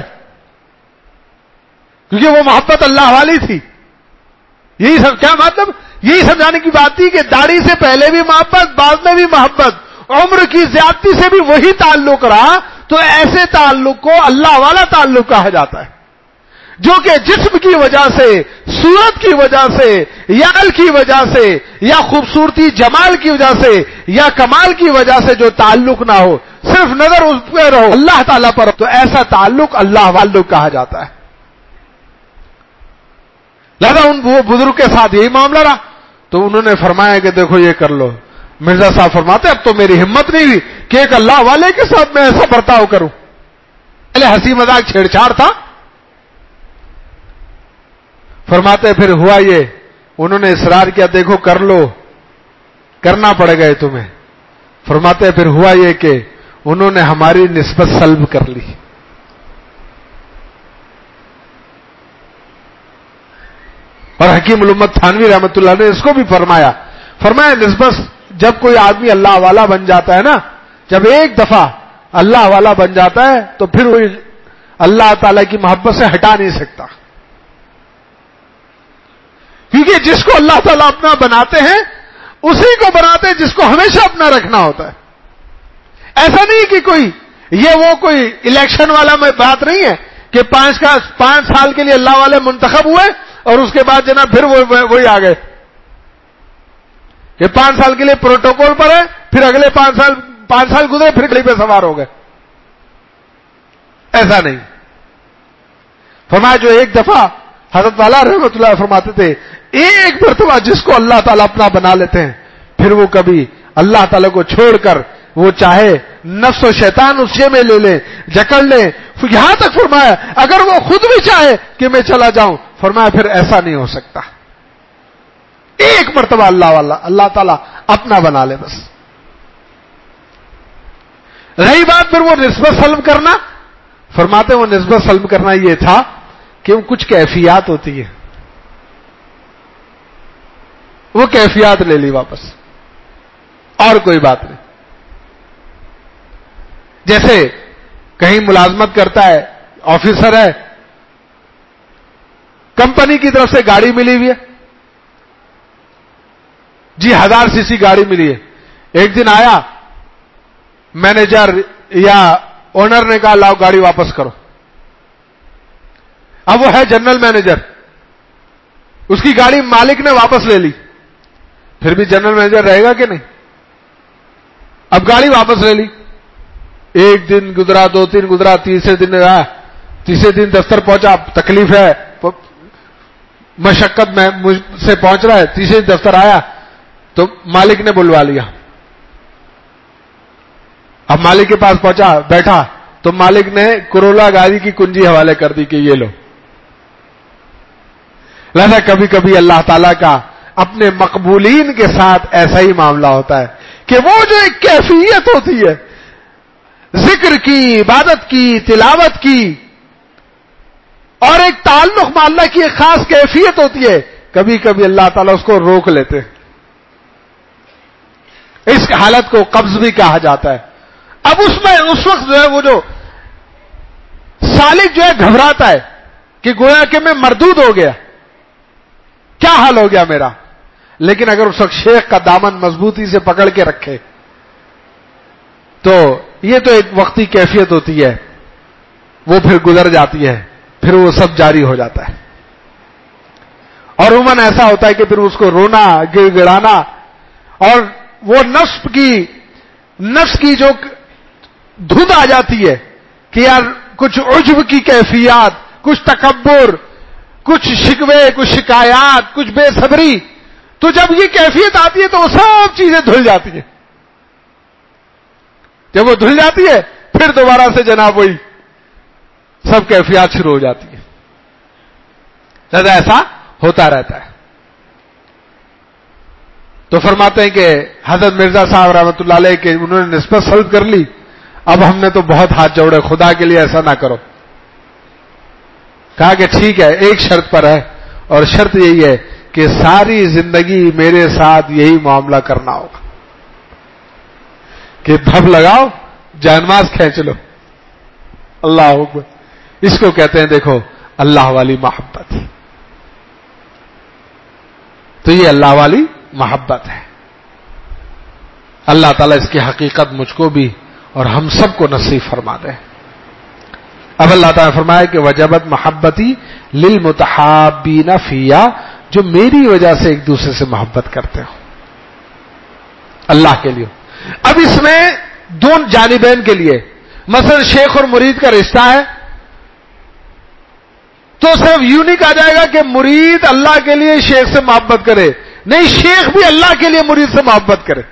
کیونکہ وہ محبت اللہ والی تھی. یہی سب کیا مطلب, یہی سمجھانے کی بات تھی کہ داڑھی سے پہلے بھی محبت, بعد میں بھی محبت, عمر کی زیادتی سے بھی وہی تعلق رہا. تو ایسے تعلق کو اللہ والا تعلق کہا جاتا ہے, جو کہ جسم کی وجہ سے, صورت کی وجہ سے, یا عقل کی وجہ سے, یا خوبصورتی جمال کی وجہ سے, یا کمال کی وجہ سے جو تعلق نہ ہو, صرف نظر اس پہ رہو اللہ تعالیٰ پر, تو ایسا تعلق اللہ والو کہا جاتا ہے. لہذا ان وہ بزرگ کے ساتھ یہی معاملہ رہا. تو انہوں نے فرمایا کہ دیکھو یہ کر لو. مرزا صاحب فرماتے اب تو میری ہمت نہیں ہوئی کہ ایک اللہ والے کے ساتھ میں ایسا برتاؤ کروں. پہلے ہنسی مذاق چھیڑ چھاڑ تھا. فرماتے پھر ہوا یہ, انہوں نے اصرار کیا دیکھو کر لو, کرنا پڑے گا تمہیں. فرماتے پھر ہوا یہ کہ انہوں نے ہماری نسبت سلب کر لی. اور حکیم الامت تھانوی رحمۃ اللہ نے اس کو بھی فرمایا, فرمایا نسبت جب کوئی آدمی اللہ والا بن جاتا ہے نا, جب ایک دفعہ اللہ والا بن جاتا ہے تو پھر وہ اللہ تعالی کی محبت سے ہٹا نہیں سکتا. کیونکہ جس کو اللہ تعالیٰ اپنا بناتے ہیں اسی کو بناتے ہیں جس کو ہمیشہ اپنا رکھنا ہوتا ہے. ایسا نہیں کہ کوئی یہ وہ کوئی الیکشن والا میں بات نہیں ہے کہ پانچ کا پانچ سال کے لیے اللہ والے منتخب ہوئے اور اس کے بعد جناب پھر وہ وہی آ گئے کہ پانچ سال کے لیے پروٹوکول پر ہے, پھر اگلے پانچ سال پانچ سال گزرے پھر گاڑی پہ سوار ہو گئے. ایسا نہیں. فرمایا جو ایک دفعہ حضرت والا رحمۃ اللہ فرماتے تھے ایک مرتبہ جس کو اللہ تعالیٰ اپنا بنا لیتے ہیں پھر وہ کبھی اللہ تعالیٰ کو چھوڑ کر وہ چاہے نفس و شیطان اسے میں لے لیں, جکڑ لیں, یہاں تک فرمایا اگر وہ خود بھی چاہے کہ میں چلا جاؤں, فرمایا پھر ایسا نہیں ہو سکتا. ایک مرتبہ اللہ والا اللہ تعالیٰ اپنا بنا لے بس. رہی بات پھر وہ نسبت سلب کرنا, فرماتے وہ نسبت سلب کرنا یہ تھا کہ وہ کچھ کیفیات ہوتی ہے, وہ کیفیات لے لی واپس, اور کوئی بات نہیں. جیسے کہیں ملازمت کرتا ہے, آفیسر ہے, کمپنی کی طرف سے گاڑی ملی ہوئی ہے, جی ہزار سی سی گاڑی ملی ہے. ایک دن آیا مینیجر یا اونر نے کہا لاؤ گاڑی واپس کرو. اب وہ ہے جنرل مینیجر, اس کی گاڑی مالک نے واپس لے لی, پھر بھی جنرل مینیجر رہے گا کہ نہیں؟ اب گاڑی واپس لے لی, ایک دن گزرا, دو تین گزرا, تیسرے دن آیا, تیسرے دن دفتر پہنچا, تکلیف ہے, مشقت میں مجھ سے پہنچ رہا ہے, تیسرے دن دفتر آیا تو مالک نے بلوا لیا. اب مالک کے پاس پہنچا, بیٹھا تو مالک نے کرولا گاڑی کی کنجی حوالے کر دی کہ یہ لو. لہذا کبھی کبھی اللہ تعالیٰ کا اپنے مقبولین کے ساتھ ایسا ہی معاملہ ہوتا ہے کہ وہ جو ایک کیفیت ہوتی ہے ذکر کی, عبادت کی, تلاوت کی, اور ایک تعلق مع اللہ کی ایک خاص کیفیت ہوتی ہے, کبھی کبھی اللہ تعالیٰ اس کو روک لیتے ہیں. اس حالت کو قبض بھی کہا جاتا ہے. اب اس میں اس وقت جو ہے وہ جو سالک جو ہے گھبراتا ہے کہ گویا کہ میں مردود ہو گیا, کیا حال ہو گیا میرا. لیکن اگر اس وقت شیخ کا دامن مضبوطی سے پکڑ کے رکھے تو یہ تو ایک وقتی کیفیت ہوتی ہے, وہ پھر گزر جاتی ہے, پھر وہ سب جاری ہو جاتا ہے. اور عموماً ایسا ہوتا ہے کہ پھر اس کو رونا گڑ گڑانا اور وہ نفس کی نفس کی جو دھند آ جاتی ہے کہ یار کچھ عجب کی کیفیات، کچھ تکبر، کچھ شکوے، کچھ شکایات، کچھ بے صبری، تو جب یہ کیفیت آتی ہے تو وہ سب چیزیں دھل جاتی ہیں. جب وہ دھل جاتی ہے پھر دوبارہ سے جناب وہی سب کیفیات شروع ہو جاتی ہیں. زیادہ ایسا ہوتا رہتا ہے. تو فرماتے ہیں کہ حضرت مرزا صاحب رحمۃ اللہ علیہ کے انہوں نے نسبت سلب کر لی. اب ہم نے تو بہت ہاتھ جوڑے، خدا کے لیے ایسا نہ کرو. کہا کہ ٹھیک ہے، ایک شرط پر ہے، اور شرط یہی ہے کہ ساری زندگی میرے ساتھ یہی معاملہ کرنا ہوگا کہ دھب لگاؤ، جانماز کھینچ لو. اللہ اکبر. اس کو کہتے ہیں دیکھو اللہ والی محبت. تو یہ اللہ والی محبت ہے. اللہ تعالیٰ اس کی حقیقت مجھ کو بھی اور ہم سب کو نصیب فرما دے. اب اللہ تعالیٰ نے فرمایا کہ وجبت محبتی للمتحابین فیا، جو میری وجہ سے ایک دوسرے سے محبت کرتے ہو اللہ کے لیے. اب اس میں دونوں جانبین کے لیے، مثلا شیخ اور مرید کا رشتہ ہے تو صرف یوں نہیں کہا جائے گا کہ مرید اللہ کے لیے شیخ سے محبت کرے، نہیں، شیخ بھی اللہ کے لیے مرید سے محبت کرے.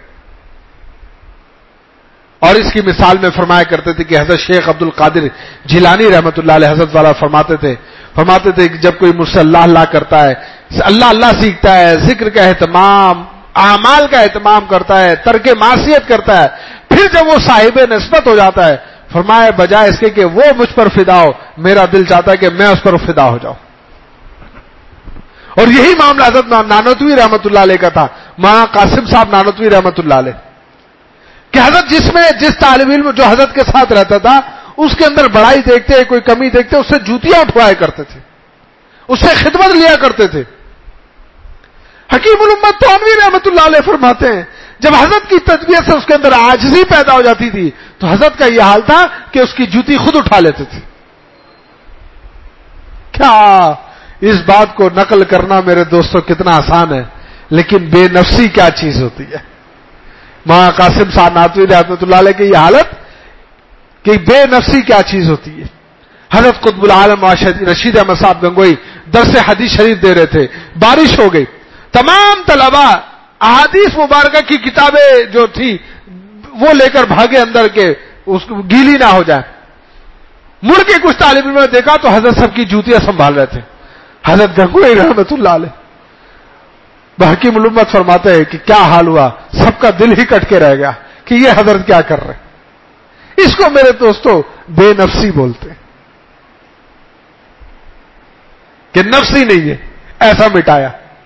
اور اس کی مثال میں فرمایا کرتے تھے کہ حضرت شیخ عبد القادر جیلانی رحمۃ اللہ علیہ حضرت والا فرماتے تھے فرماتے تھے کہ جب کوئی مجھ سے اللہ اللہ کرتا ہے، اللہ اللہ سیکھتا ہے، ذکر کا اہتمام، اعمال کا اہتمام کرتا ہے، ترک معصیت کرتا ہے، پھر جب وہ صاحب نسبت ہو جاتا ہے، فرمایا بجائے اس کے کہ وہ مجھ پر فدا ہو، میرا دل چاہتا ہے کہ میں اس پر فدا ہو جاؤں. اور یہی معاملہ حضرت نانوتوی رحمۃ اللہ علیہ کا تھا، مولانا قاسم صاحب نانوتوی رحمۃ اللہ علیہ، کہ حضرت جس میں جس طالب علم جو حضرت کے ساتھ رہتا تھا اس کے اندر بڑائی دیکھتے، کوئی کمی دیکھتے، اس سے جوتیاں اٹھوایا کرتے تھے، اس سے خدمت لیا کرتے تھے. حکیم الامت تھانوی رحمۃ اللہ علیہ فرماتے ہیں جب حضرت کی تربیت سے اس کے اندر عاجزی پیدا ہو جاتی تھی تو حضرت کا یہ حال تھا کہ اس کی جوتی خود اٹھا لیتے تھے. کیا اس بات کو نقل کرنا میرے دوستوں کتنا آسان ہے، لیکن بے نفسی کیا چیز ہوتی ہے. مولانا قاسم صاحب نانوتوی رحمۃ اللہ علیہ کی یہ حالت کہ بے نفسی کیا چیز ہوتی ہے. حضرت قطب العالم رشید احمد صاحب گنگوئی درس حدیث شریف دے رہے تھے، بارش ہو گئی، تمام طلباء احادیث مبارکہ کی کتابیں جو تھی وہ لے کر بھاگے اندر کے اس کو گیلی نہ ہو جائے. مڑ کے کچھ طالب علموں نے دیکھا تو حضرت سب کی جوتیاں سنبھال رہے تھے. حضرت گنگوئی رحمۃ اللہ علیہ حکیم الامت فرماتے ہیں کہ کیا حال ہوا، سب کا دل ہی کٹ کے رہ گیا کہ یہ حضرت کیا کر رہے. اس کو میرے دوستوں بے نفسی بولتے ہیں کہ نفسی نہیں ہے، ایسا مٹایا.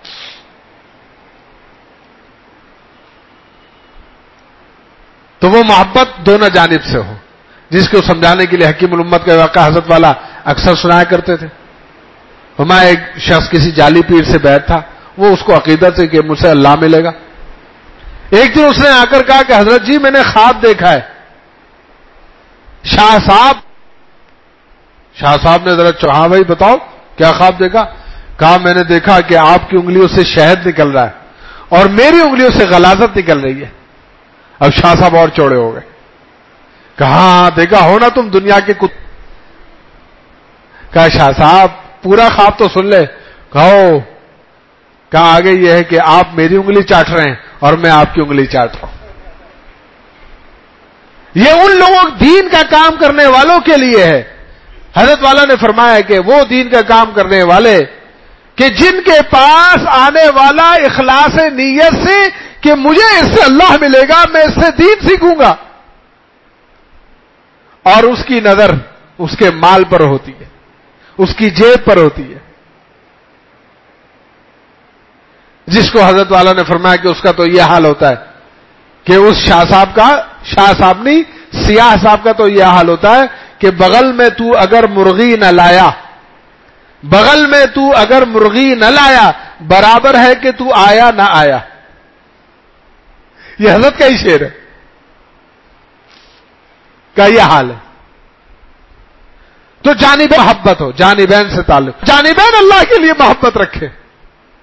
تو وہ محبت دونوں جانب سے ہو، جس کو سمجھانے کے لیے حکیم الامت کا واقعہ حضرت والا اکثر سنایا کرتے تھے. ہمارا ایک شخص کسی جعلی پیر سے بیعت تھا، وہ اس کو عقیدت سے کہ مجھ سے اللہ ملے گا. ایک دن اس نے آ کر کہا کہ حضرت جی میں نے خواب دیکھا ہے. شاہ صاحب شاہ صاحب نے ذرا ہاں بھائی بتاؤ کیا خواب دیکھا؟ کہا میں نے دیکھا کہ آپ کی انگلیوں سے شہد نکل رہا ہے اور میری انگلیوں سے غلاظت نکل رہی ہے. اب شاہ صاحب اور چوڑے ہو گئے. کہا ہاں دیکھا ہو نا تم دنیا کے کت. کہا شاہ صاحب پورا خواب تو سن لے. کہو کہا آگے یہ ہے کہ آپ میری انگلی چاٹ رہے ہیں اور میں آپ کی انگلی چاٹ رہا ہوں. یہ ان لوگوں دین کا کام کرنے والوں کے لیے ہے. حضرت والا نے فرمایا کہ وہ دین کا کام کرنے والے کہ جن کے پاس آنے والا اخلاص نیت سے کہ مجھے اس سے اللہ ملے گا، میں اس سے دین سیکھوں گا، اور اس کی نظر اس کے مال پر ہوتی ہے، اس کی جیب پر ہوتی ہے. جس کو حضرت والا نے فرمایا کہ اس کا تو یہ حال ہوتا ہے کہ اس شاہ صاحب کا شاہ صاحب نہیں سیاہ صاحب کا تو یہ حال ہوتا ہے کہ بغل میں تو اگر مرغی نہ لایا بغل میں تو اگر مرغی نہ لایا برابر ہے کہ تو آیا نہ آیا. یہ حضرت کا ہی شعر ہے کا یہ حال ہے. تو جانب محبت ہو، جانبین سے تعلق، جانبین اللہ کے لیے محبت رکھے.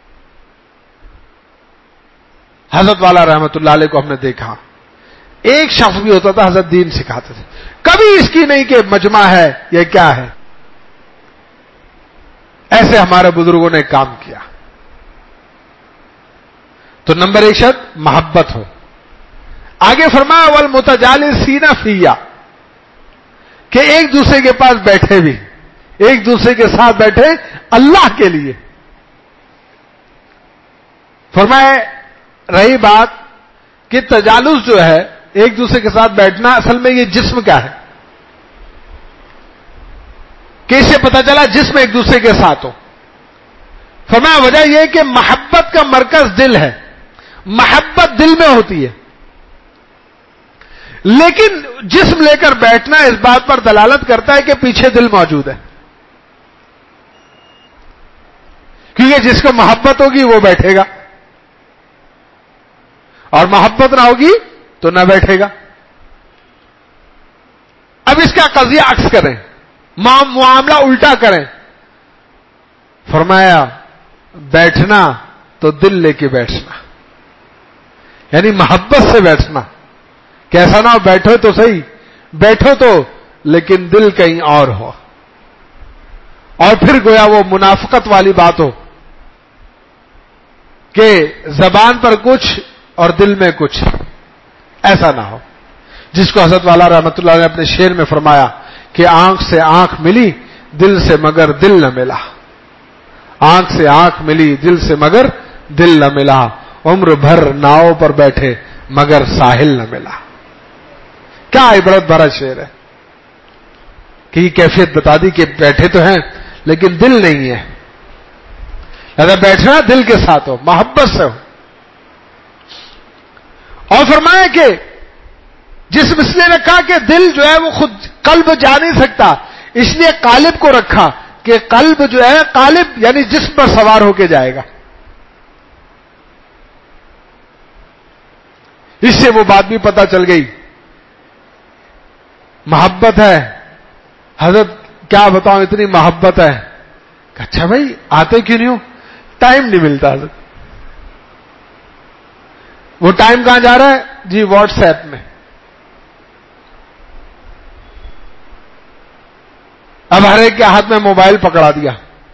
حضرت والا رحمت اللہ علیہ کو ہم نے دیکھا، ایک شخص بھی ہوتا تھا حضرت دین سکھاتے تھے، کبھی اس کی نہیں کہ مجمع ہے یہ کیا ہے. ایسے ہمارے بزرگوں نے کام کیا. تو نمبر ایک شرط محبت ہو. آگے فرمایا والمتجالسین فیہ، کہ ایک دوسرے کے پاس بیٹھے بھی، ایک دوسرے کے ساتھ بیٹھے اللہ کے لیے. فرمائے رہی بات کہ تجالس جو ہے ایک دوسرے کے ساتھ بیٹھنا، اصل میں یہ جسم کیا ہے کہ اسے پتہ چلا جسم ایک دوسرے کے ساتھ ہو. فرمایا وجہ یہ کہ محبت کا مرکز دل ہے، محبت دل میں ہوتی ہے، لیکن جسم لے کر بیٹھنا اس بات پر دلالت کرتا ہے کہ پیچھے دل موجود ہے. کیونکہ جس کو محبت ہوگی وہ بیٹھے گا، اور محبت نہ ہوگی تو نہ بیٹھے گا. اب اس کا قضیہ عکس کریں، معاملہ الٹا کریں. فرمایا بیٹھنا تو دل لے کے بیٹھنا، یعنی محبت سے بیٹھنا. کیسا نہ ہو بیٹھو تو صحیح، بیٹھو تو لیکن دل کہیں اور ہو. اور پھر گویا وہ منافقت والی بات ہو کہ زبان پر کچھ اور دل میں کچھ، ایسا نہ ہو. جس کو حضرت والا رحمت اللہ نے اپنے شعر میں فرمایا کہ آنکھ سے آنکھ ملی دل سے مگر دل نہ ملا. آنکھ سے آنکھ ملی دل سے مگر دل نہ ملا، عمر بھر ناؤ پر بیٹھے مگر ساحل نہ ملا. کیا عبرت بھرا شعر ہے کہ یہ کیفیت بتا دی کہ بیٹھے تو ہیں لیکن دل نہیں ہے. لہذا بیٹھنا دل کے ساتھ ہو، محبت سے ہو. اور فرمایا کہ جس مسئلے نے کہا کہ دل جو ہے وہ خود قلب جا نہیں سکتا، اس لیے قالب کو رکھا کہ قلب جو ہے قالب یعنی جسم پر سوار ہو کے جائے گا. اس سے وہ بات بھی پتہ چل گئی. محبت ہے حضرت، کیا بتاؤں اتنی محبت ہے. اچھا بھائی آتے کیوں نہیں ہو؟ ٹائم نہیں ملتا حضرت. وہ ٹائم کہاں جا رہا ہے جی؟ واٹس ایپ میں. اب ہر ایک کے ہاتھ میں موبائل پکڑا دیا.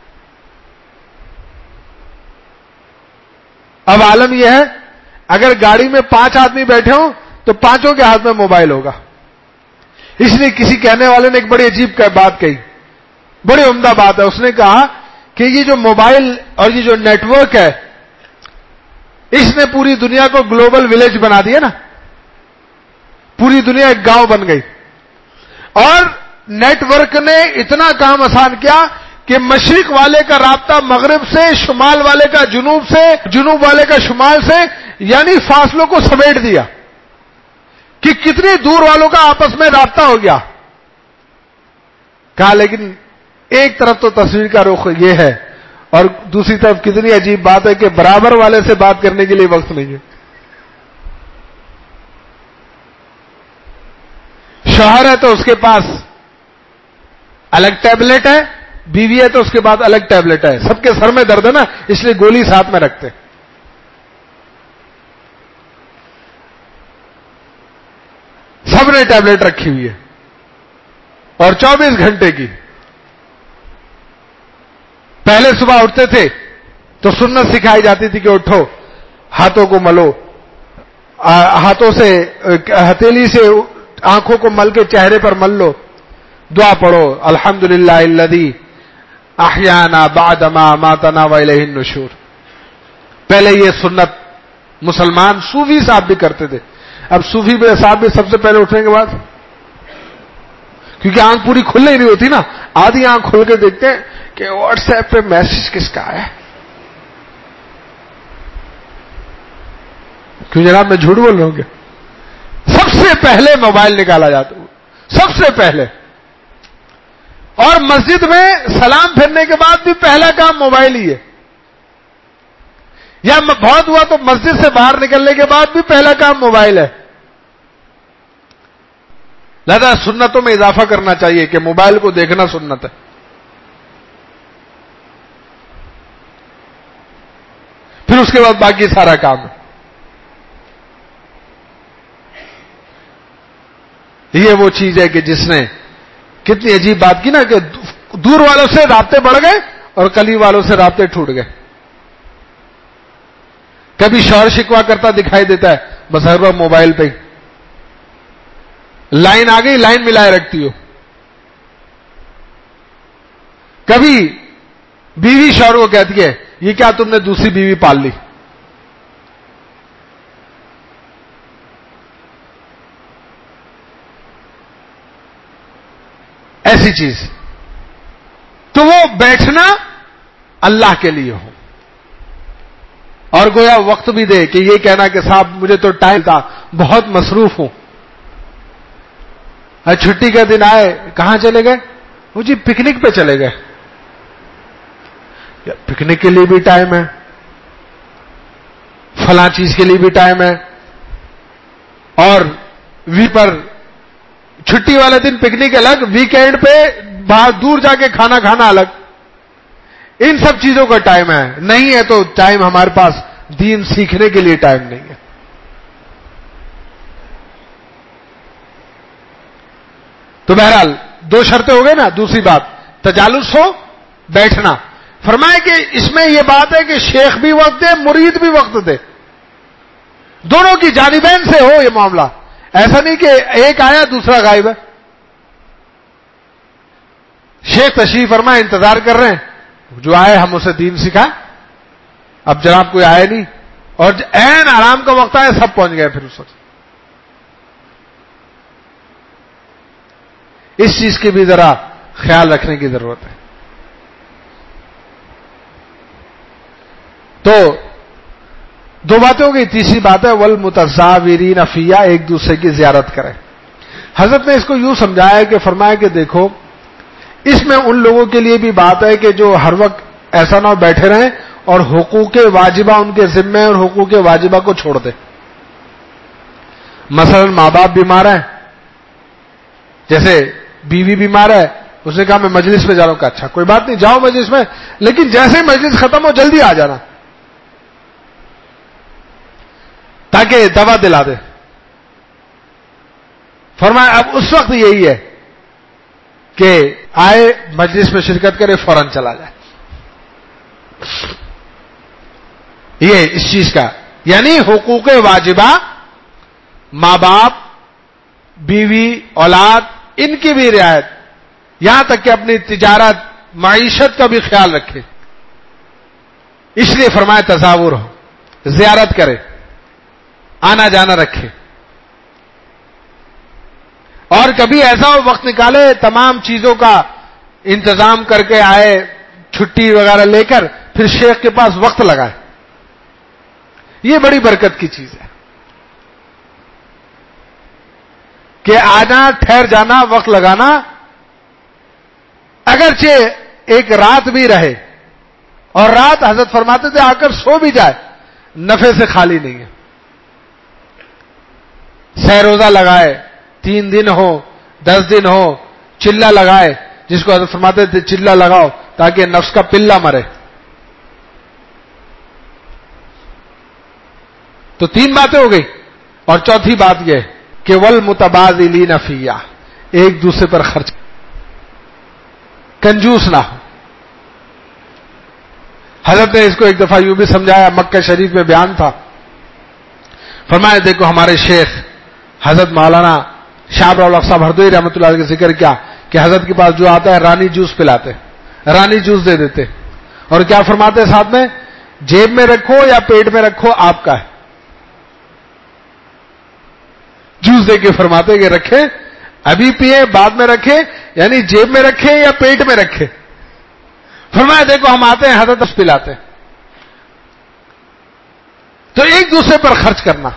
اب عالم یہ ہے اگر گاڑی میں پانچ آدمی بیٹھے ہوں تو پانچوں کے ہاتھ میں موبائل ہوگا. اس لیے کسی کہنے والے نے ایک بڑی عجیب بات کہی، بڑی عمدہ بات ہے. اس نے کہا کہ یہ جو موبائل اور یہ جو نیٹ ورک ہے اس نے پوری دنیا کو گلوبل ولیج بنا دیا نا، پوری دنیا ایک گاؤں بن گئی. اور نیٹ ورک نے اتنا کام آسان کیا کہ مشرق والے کا رابطہ مغرب سے، شمال والے کا جنوب سے، جنوب والے کا شمال سے، یعنی فاصلوں کو سمیٹ دیا کہ کتنی دور والوں کا آپس میں رابطہ ہو گیا. کہا لیکن ایک طرف تو تصویر کا رخ یہ ہے اور دوسری طرف کتنی عجیب بات ہے کہ برابر والے سے بات کرنے کے لیے وقت نہیں ہے. شوہر ہے تو اس کے پاس الگ ٹیبلٹ ہے، بیوی ہے تو اس کے بعد الگ ٹیبلٹ ہے. سب کے سر میں درد ہے نا، اس لیے گولی ساتھ میں رکھتے. سب نے ٹیبلٹ رکھی ہوئی ہے اور چوبیس گھنٹے کی. پہلے صبح اٹھتے تھے تو سنت سکھائی جاتی تھی کہ اٹھو، ہاتھوں کو ملو، ہاتھوں سے ہتھیلی سے آنکھوں کو مل کے چہرے پر مل لو، دعا پڑھو الحمدللہ الذی احیانا بعد ما اماتنا والیہ النشور. پہلے یہ سنت مسلمان صوفی صاحب بھی کرتے تھے. اب صوفی صاحب بھی سب سے پہلے اٹھنے کے بعد، کیونکہ آنکھ پوری کھلنے ہی نہیں ہوتی نا، آدھی آنکھ کھول کے دیکھتے ہیں کہ واٹس ایپ پہ میسج کس کا آیا. کیوں جناب میں جھوٹ بول رہا ہوں کیا؟ سب سے پہلے موبائل نکالا جاتا ہے، سب سے پہلے. اور مسجد میں سلام پھرنے کے بعد بھی پہلا کام موبائل ہی ہے. یا بہت ہوا تو مسجد سے باہر نکلنے کے بعد بھی پہلا کام موبائل ہے. لہذا سنتوں میں اضافہ کرنا چاہیے کہ موبائل کو دیکھنا سنت ہے. پھر اس کے بعد باقی سارا کام ہے. یہ وہ چیز ہے کہ جس نے کتنی عجیب بات کی نا کہ دور والوں سے رابطے بڑھ گئے اور قریب والوں سے رابطے ٹوٹ گئے. کبھی شوہر شکوا کرتا دکھائی دیتا ہے بس ہر وقت موبائل پہ ہی. لائن آ گئی لائن ملائے رکھتی ہو. کبھی بیوی شوہر کو کہتی ہے یہ کیا تم نے دوسری بیوی پال لی. ایسی چیز. تو وہ بیٹھنا اللہ کے لیے ہو اور گویا وقت بھی دے کہ یہ کہنا کہ صاحب مجھے تو ٹائم تھا بہت مصروف ہوں. چھٹی کا دن آئے کہاں چلے گئے؟ وہ جی پکنک پہ چلے گئے. پکنک کے لیے بھی ٹائم ہے, فلاں چیز کے لیے بھی ٹائم ہے, اور وی پر چھٹی والے دن پکنک الگ, ویکینڈ پہ باہر دور جا کے کھانا کھانا الگ. ان سب چیزوں کا ٹائم ہے. نہیں ہے تو ٹائم ہمارے پاس دین سیکھنے کے لیے ٹائم نہیں ہے. تو بہرحال دو شرطیں ہو گئے نا. دوسری بات تجالس ہو, بیٹھنا. فرمایا کہ اس میں یہ بات ہے کہ شیخ بھی وقت دے مرید بھی وقت دے, دونوں کی جانبین سے ہو یہ معاملہ. ایسا نہیں کہ ایک آیا دوسرا غائب ہے. شیخ تشریف فرما انتظار کر رہے ہیں جو آئے ہم اسے دین سکھائیں. اب جناب کوئی آئے نہیں اور عین آرام کا وقت آیا سب پہنچ گئے. پھر اس وقت اس چیز کی بھی ذرا خیال رکھنے کی ضرورت ہے. تو دو باتیں ہو گئی. تیسری بات ہے والمتزاورین فیہ, ایک دوسرے کی زیارت کریں. حضرت نے اس کو یوں سمجھایا کہ فرمایا کہ دیکھو اس میں ان لوگوں کے لیے بھی بات ہے کہ جو ہر وقت ایسا نہ ہو بیٹھے رہیں اور حقوق واجبہ ان کے ذمے اور حقوق واجبہ کو چھوڑ دیں. مثلا ماں باپ بیمار ہیں, جیسے بیوی بیمار ہے, اس نے کہا میں مجلس میں جا رہا ہوں. کہا اچھا کوئی بات نہیں جاؤ مجلس میں, لیکن جیسے ہی مجلس ختم ہو جلدی آ جانا تاکہ دوا دلا دے. فرمایا اب اس وقت یہی ہے کہ آئے مجلس میں شرکت کرے فوراً چلا جائے. یہ اس چیز کا یعنی حقوق واجبہ ماں باپ بیوی اولاد ان کی بھی رعایت, یہاں تک کہ اپنی تجارت معیشت کا بھی خیال رکھے. اس لیے فرمایا تزاور ہو, زیارت کرے, آنا جانا رکھے. اور کبھی ایسا ہو وقت نکالے تمام چیزوں کا انتظام کر کے آئے, چھٹی وغیرہ لے کر پھر شیخ کے پاس وقت لگائے. یہ بڑی برکت کی چیز ہے کہ آنا ٹھہر جانا وقت لگانا, اگرچہ ایک رات بھی رہے, اور رات حضرت فرماتے تھے آ کر سو بھی جائے نفع سے خالی نہیں ہے. سہ روزہ لگائے, تین دن ہو دس دن ہو, چلہ لگائے, جس کو حضرت فرماتے تھے چلہ لگاؤ تاکہ نفس کا پلہ مرے. تو تین باتیں ہو گئی. اور چوتھی بات یہ کہ والمتبادلین فیہ, ایک دوسرے پر خرچ, کنجوس نہ ہو. حضرت نے اس کو ایک دفعہ یوں بھی سمجھایا, مکہ شریف میں بیان تھا. فرمایا دیکھو ہمارے شیخ حضرت مولانا شاہ ابوالحق صاحب ہردوئی رحمۃ اللہ علیہ کا ذکر کیا کہ حضرت کے پاس جو آتا ہے رانی جوس پلاتے, رانی جوس دے دیتے, اور کیا فرماتے ہیں ساتھ میں جیب میں رکھو یا پیٹ میں رکھو آپ کا ہے. جوس دے کے فرماتے کہ رکھے, ابھی پیے بعد میں رکھے, یعنی جیب میں رکھے یا پیٹ میں رکھے. فرمایا دیکھو ہم آتے ہیں حضرت پلاتے. تو ایک دوسرے پر خرچ کرنا,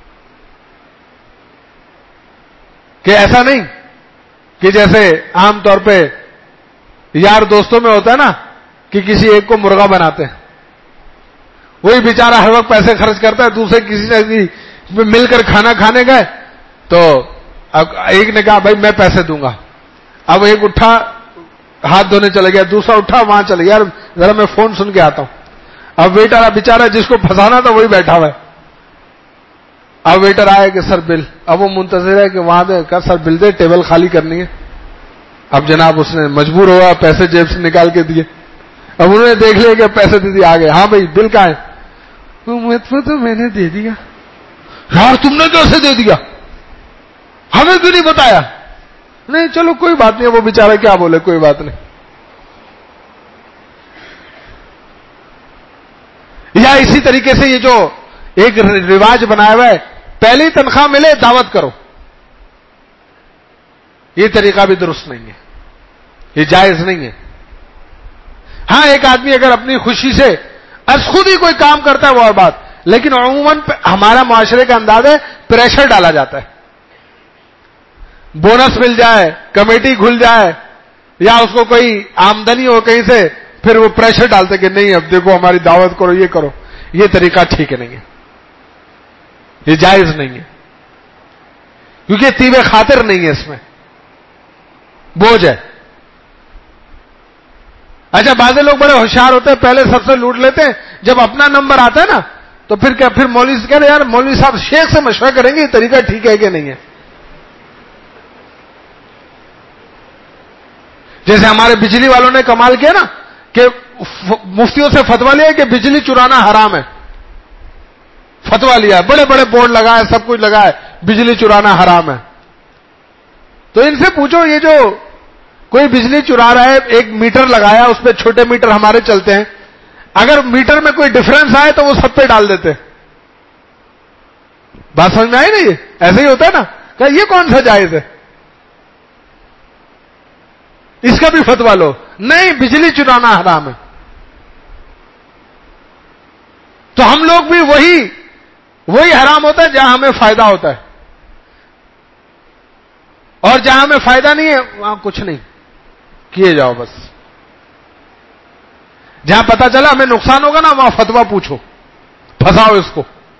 کہ ایسا نہیں کہ جیسے عام طور پہ یار دوستوں میں ہوتا ہے نا کہ کسی ایک کو مرغا بناتے ہیں, وہی بیچارہ ہر وقت پیسے خرچ کرتا ہے, دوسرے کسی سے مل کر کھانا کھانے گئے تو ایک نے کہا بھائی میں پیسے دوں گا. اب ایک اٹھا ہاتھ دھونے چلے گیا, دوسرا اٹھا وہاں چلے گیا, یار ذرا میں فون سن کے آتا ہوں. اب ویٹر بیچارہ جس کو پھنسانا تھا وہی بیٹھا ہوا ہے. اب ویٹر آیا کہ سر بل، اب وہ منتظر ہے کہ وہاں دے کہا سر بل دے، ٹیبل خالی کرنی ہے. اب جناب اس نے مجبور ہوا پیسے جیب سے نکال کے دیے. اب انہوں نے دیکھ لیا کہ پیسے دے دیے، آگے ہاں بھائی بل کہاں ہے؟ تو میں نے دے دیا. یار تم نے کیسے دے دیا؟ ہمیں کیوں نہیں بتایا؟ نہیں چلو کوئی بات نہیں، وہ بیچارہ کیا بولے، کوئی بات نہیں. یا اسی طریقے سے یہ جو ایک رواج بنایا ہوا ہے، پہلی تنخواہ ملے دعوت کرو، یہ طریقہ بھی درست نہیں ہے، یہ جائز نہیں ہے. ہاں ایک آدمی اگر اپنی خوشی سے از خود ہی کوئی کام کرتا ہے وہ اور بات، لیکن عموماً ہمارا معاشرے کا انداز ہے پریشر ڈالا جاتا ہے، بونس مل جائے، کمیٹی کھل جائے، یا اس کو کوئی آمدنی ہو کہیں سے، پھر وہ پریشر ڈالتے کہ نہیں اب دیکھو ہماری دعوت کرو، یہ کرو. یہ طریقہ ٹھیک نہیں ہے، یہ جائز نہیں ہے، کیونکہ طیب خاطر نہیں ہے، اس میں بوجھ ہے. اچھا بعض لوگ بڑے ہوشیار ہوتے ہیں، پہلے سب سے لوٹ لیتے ہیں، جب اپنا نمبر آتا ہے نا تو پھر کیا، پھر مولوی سے کہہ رہے یار مولوی صاحب شیخ سے مشورہ کریں گے یہ طریقہ ٹھیک ہے کہ نہیں ہے. جیسے ہمارے بجلی والوں نے کمال کیا نا کہ مفتیوں سے فتوا لیا کہ بجلی چرانا حرام ہے، فتوا لیا، بڑے بڑے بورڈ لگائے، سب کچھ لگائے، بجلی چرانا حرام ہے. تو ان سے پوچھو یہ جو کوئی بجلی چرا رہا ہے، ایک میٹر لگایا، اس پہ چھوٹے میٹر ہمارے چلتے ہیں، اگر میٹر میں کوئی ڈفرنس آئے تو وہ سب پہ ڈال دیتے. بات سمجھ میں آئی نا؟ یہ ایسے ہی ہوتا ہے نا، کہ یہ کون سا جائز ہے، اس کا بھی فتوا لو، نہیں بجلی چرانا حرام ہے. تو ہم لوگ بھی وہی وہی حرام ہوتا ہے جہاں ہمیں فائدہ ہوتا ہے، اور جہاں ہمیں فائدہ نہیں ہے وہاں کچھ نہیں کیے جاؤ. بس جہاں پتا چلا ہمیں نقصان ہوگا نا وہاں فتوا پوچھو، پھنساؤ اس کو.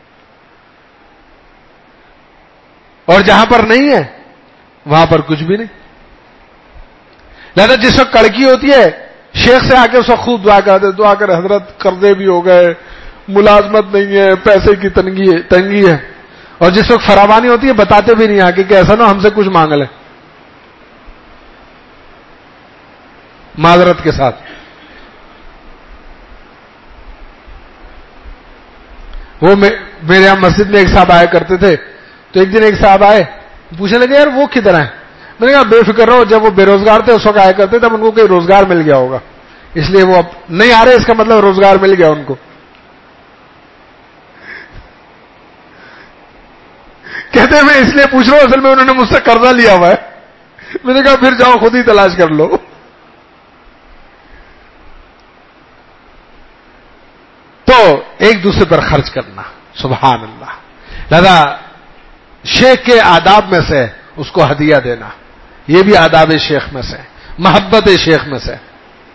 اور جہاں پر نہیں ہے وہاں پر کچھ بھی نہیں. لہذا جس وقت کڑکی ہوتی ہے شیخ سے آ کے اس وقت خوب دعا کرتے، دعا کر حضرت قرضے بھی ہو گئے، ملازمت نہیں ہے، پیسے کی تنگی ہے تنگی ہے. اور جس وقت فراوانی ہوتی ہے بتاتے بھی نہیں آ کے کہ ایسا نہ ہم سے کچھ مانگ لیں، معذرت کے ساتھ. وہ میرے یہاں مسجد میں ایک صاحب آیا کرتے تھے، تو ایک دن ایک صاحب آئے، پوچھنے لگے یار وہ کدھر ہیں؟ میں نے کہا بے فکر رہو، جب وہ بے روزگار تھے اس وقت آیا کرتے تب ان کو کوئی روزگار مل گیا ہوگا، اس لیے وہ اب نہیں آ رہے، اس کا مطلب روزگار مل گیا ان کو. کہتے ہیں میں اس لیے پوچھ رہا ہوں اصل میں انہوں نے مجھ سے قرضہ لیا ہوا ہے. میں نے کہا پھر جاؤ خود ہی تلاش کر لو. تو ایک دوسرے پر خرچ کرنا، سبحان اللہ. لہذا شیخ کے آداب میں سے اس کو ہدیہ دینا، یہ بھی آداب شیخ میں سے، محبت شیخ میں سے،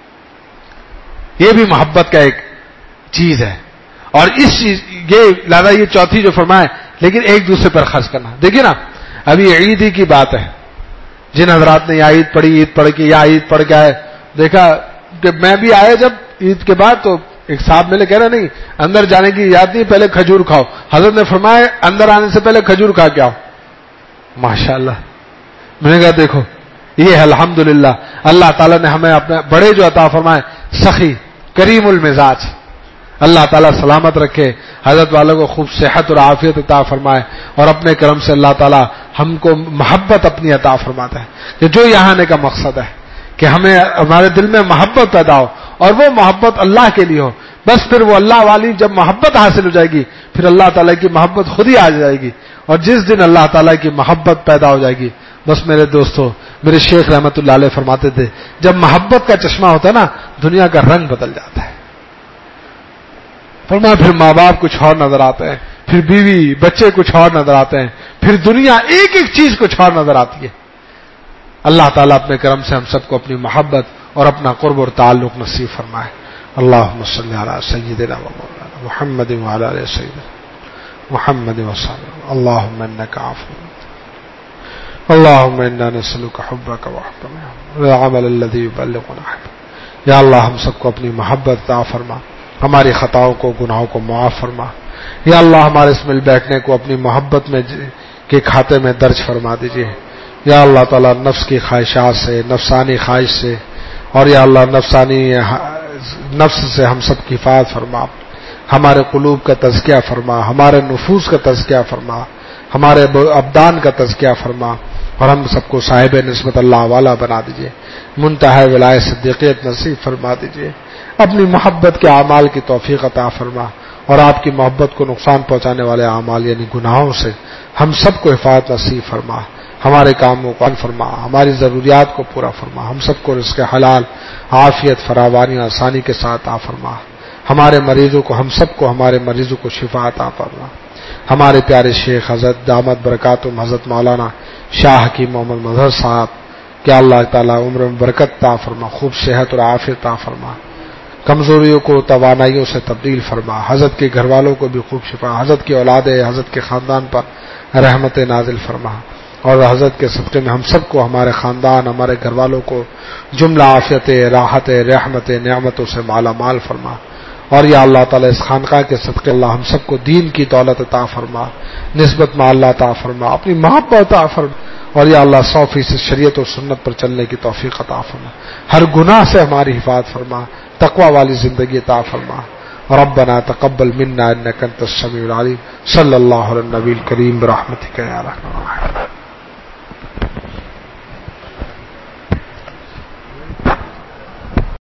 یہ بھی محبت کا ایک چیز ہے. اور اس چیز یہ لہذا یہ چوتھی جو فرمائے، لیکن ایک دوسرے پر خرچ کرنا. دیکھیے نا ابھی عید ہی کی بات ہے، جن حضرات نے یا عید پڑھی، عید پڑھ کے یا عید پڑھ کے آئے، دیکھا کہ میں بھی آیا جب عید کے بعد تو ایک صاحب میرے کہہ رہے نہیں اندر جانے کی یاد نہیں، پہلے کھجور کھاؤ. حضرت نے فرمایا اندر آنے سے پہلے کھجور کھا کے آؤ. ماشاء اللہ. میں نے کہا دیکھو یہ الحمدللہ اللہ تعالیٰ نے ہمیں اپنے بڑے جو عطا فرمائے، سخی کریم المزاج، اللہ تعالیٰ سلامت رکھے، حضرت والوں کو خوب صحت اور عافیت عطا فرمائے، اور اپنے کرم سے اللہ تعالیٰ ہم کو محبت اپنی عطا فرماتا ہے، کہ جو یہاں آنے کا مقصد ہے کہ ہمیں ہمارے دل میں محبت پیدا ہو، اور وہ محبت اللہ کے لیے ہو. بس پھر وہ اللہ والی جب محبت حاصل ہو جائے گی پھر اللہ تعالیٰ کی محبت خود ہی آ جائے گی. اور جس دن اللہ تعالیٰ کی محبت پیدا ہو جائے گی، بس میرے دوستو، میرے شیخ رحمت اللہ علیہ فرماتے تھے جب محبت کا چشمہ ہوتا ہے نا دنیا کا رنگ بدل جاتا ہے. فرمایا پھر ماں باپ کچھ اور نظر آتے ہیں، پھر بیوی بچے کچھ اور نظر آتے ہیں، پھر دنیا ایک ایک چیز کچھ اور نظر آتی ہے. اللہ تعالیٰ اپنے کرم سے ہم سب کو اپنی محبت اور اپنا قرب اور تعلق نصیب فرمائے. اللہم صلی علی سیدنا و مولانا محمد وعلی آلہ سیدنا محمد وسلم. اللہم انک عفو، اللہم انا نسألک حبک وحب العمل الذی یبلغنا حبک. یا اللہ ہم سب کو اپنی محبت عطا فرما، ہماری خطاؤں کو گناہوں کو معاف فرما. یا اللہ ہمارے اس مل بیٹھنے کو اپنی محبت میں کے کھاتے میں درج فرما دیجیے. یا اللہ تعالیٰ نفس کی خواہشات سے، نفسانی خواہش سے، اور یا اللہ نفسانی نفس سے ہم سب کی حفاظت فرما. ہمارے قلوب کا تزکیہ فرما، ہمارے نفوس کا تزکیہ فرما، ہمارے ابدان کا تزکیہ فرما، اور ہم سب کو صاحب نسبت اللہ والا بنا دیجیے. منتہا ولایت صدیقیت نصیب فرما دیجیے. اپنی محبت کے اعمال کی توفیق عطا فرما، اور آپ کی محبت کو نقصان پہنچانے والے اعمال یعنی گناہوں سے ہم سب کو حفاظت نصیب فرما. ہمارے کاموں کو فرما، ہماری ضروریات کو پورا فرما. ہم سب کو رزق حلال، عافیت، فراوانی، آسانی کے ساتھ عطا فرما. ہمارے مریضوں کو، ہم سب کو، ہمارے مریضوں کو شفا عطا فرما. ہمارے پیارے شیخ حضرت دامت برکاتہم حضرت مولانا شاہ حکیم محمد مظہر صاحب کہ اللہ تعالیٰ عمر میں برکت عطا فرما، خوب صحت اور عافیت عطا فرما. کمزوریوں کو توانائیوں سے تبدیل فرما. حضرت کے گھر والوں کو بھی خوب شفا، حضرت کی اولاد، حضرت کے خاندان پر رحمت نازل فرما. اور حضرت کے صدقے میں ہم سب کو، ہمارے خاندان، ہمارے گھر والوں کو جملہ عافیت، راحت، رحمت، نعمتوں سے مالا مال فرما. اور یا اللہ تعالیٰ اس خانقاہ کے صدقے اللہ ہم سب کو دین کی دولت عطا فرما، نسبت میں اللہ عطا فرما، اپنی محبت عطا فرما. اور یا اللہ سو فیصد شریعت و سنت پر چلنے کی توفیق عطا فرما. ہر گناہ سے ہماری حفاظت فرما، تقوی والی زندگی عطا فرما. ربنا تقبل منا انك انت السميع العليم. صلی اللہ علی النبی الکریم برحمتک یا ارحم الراحمین.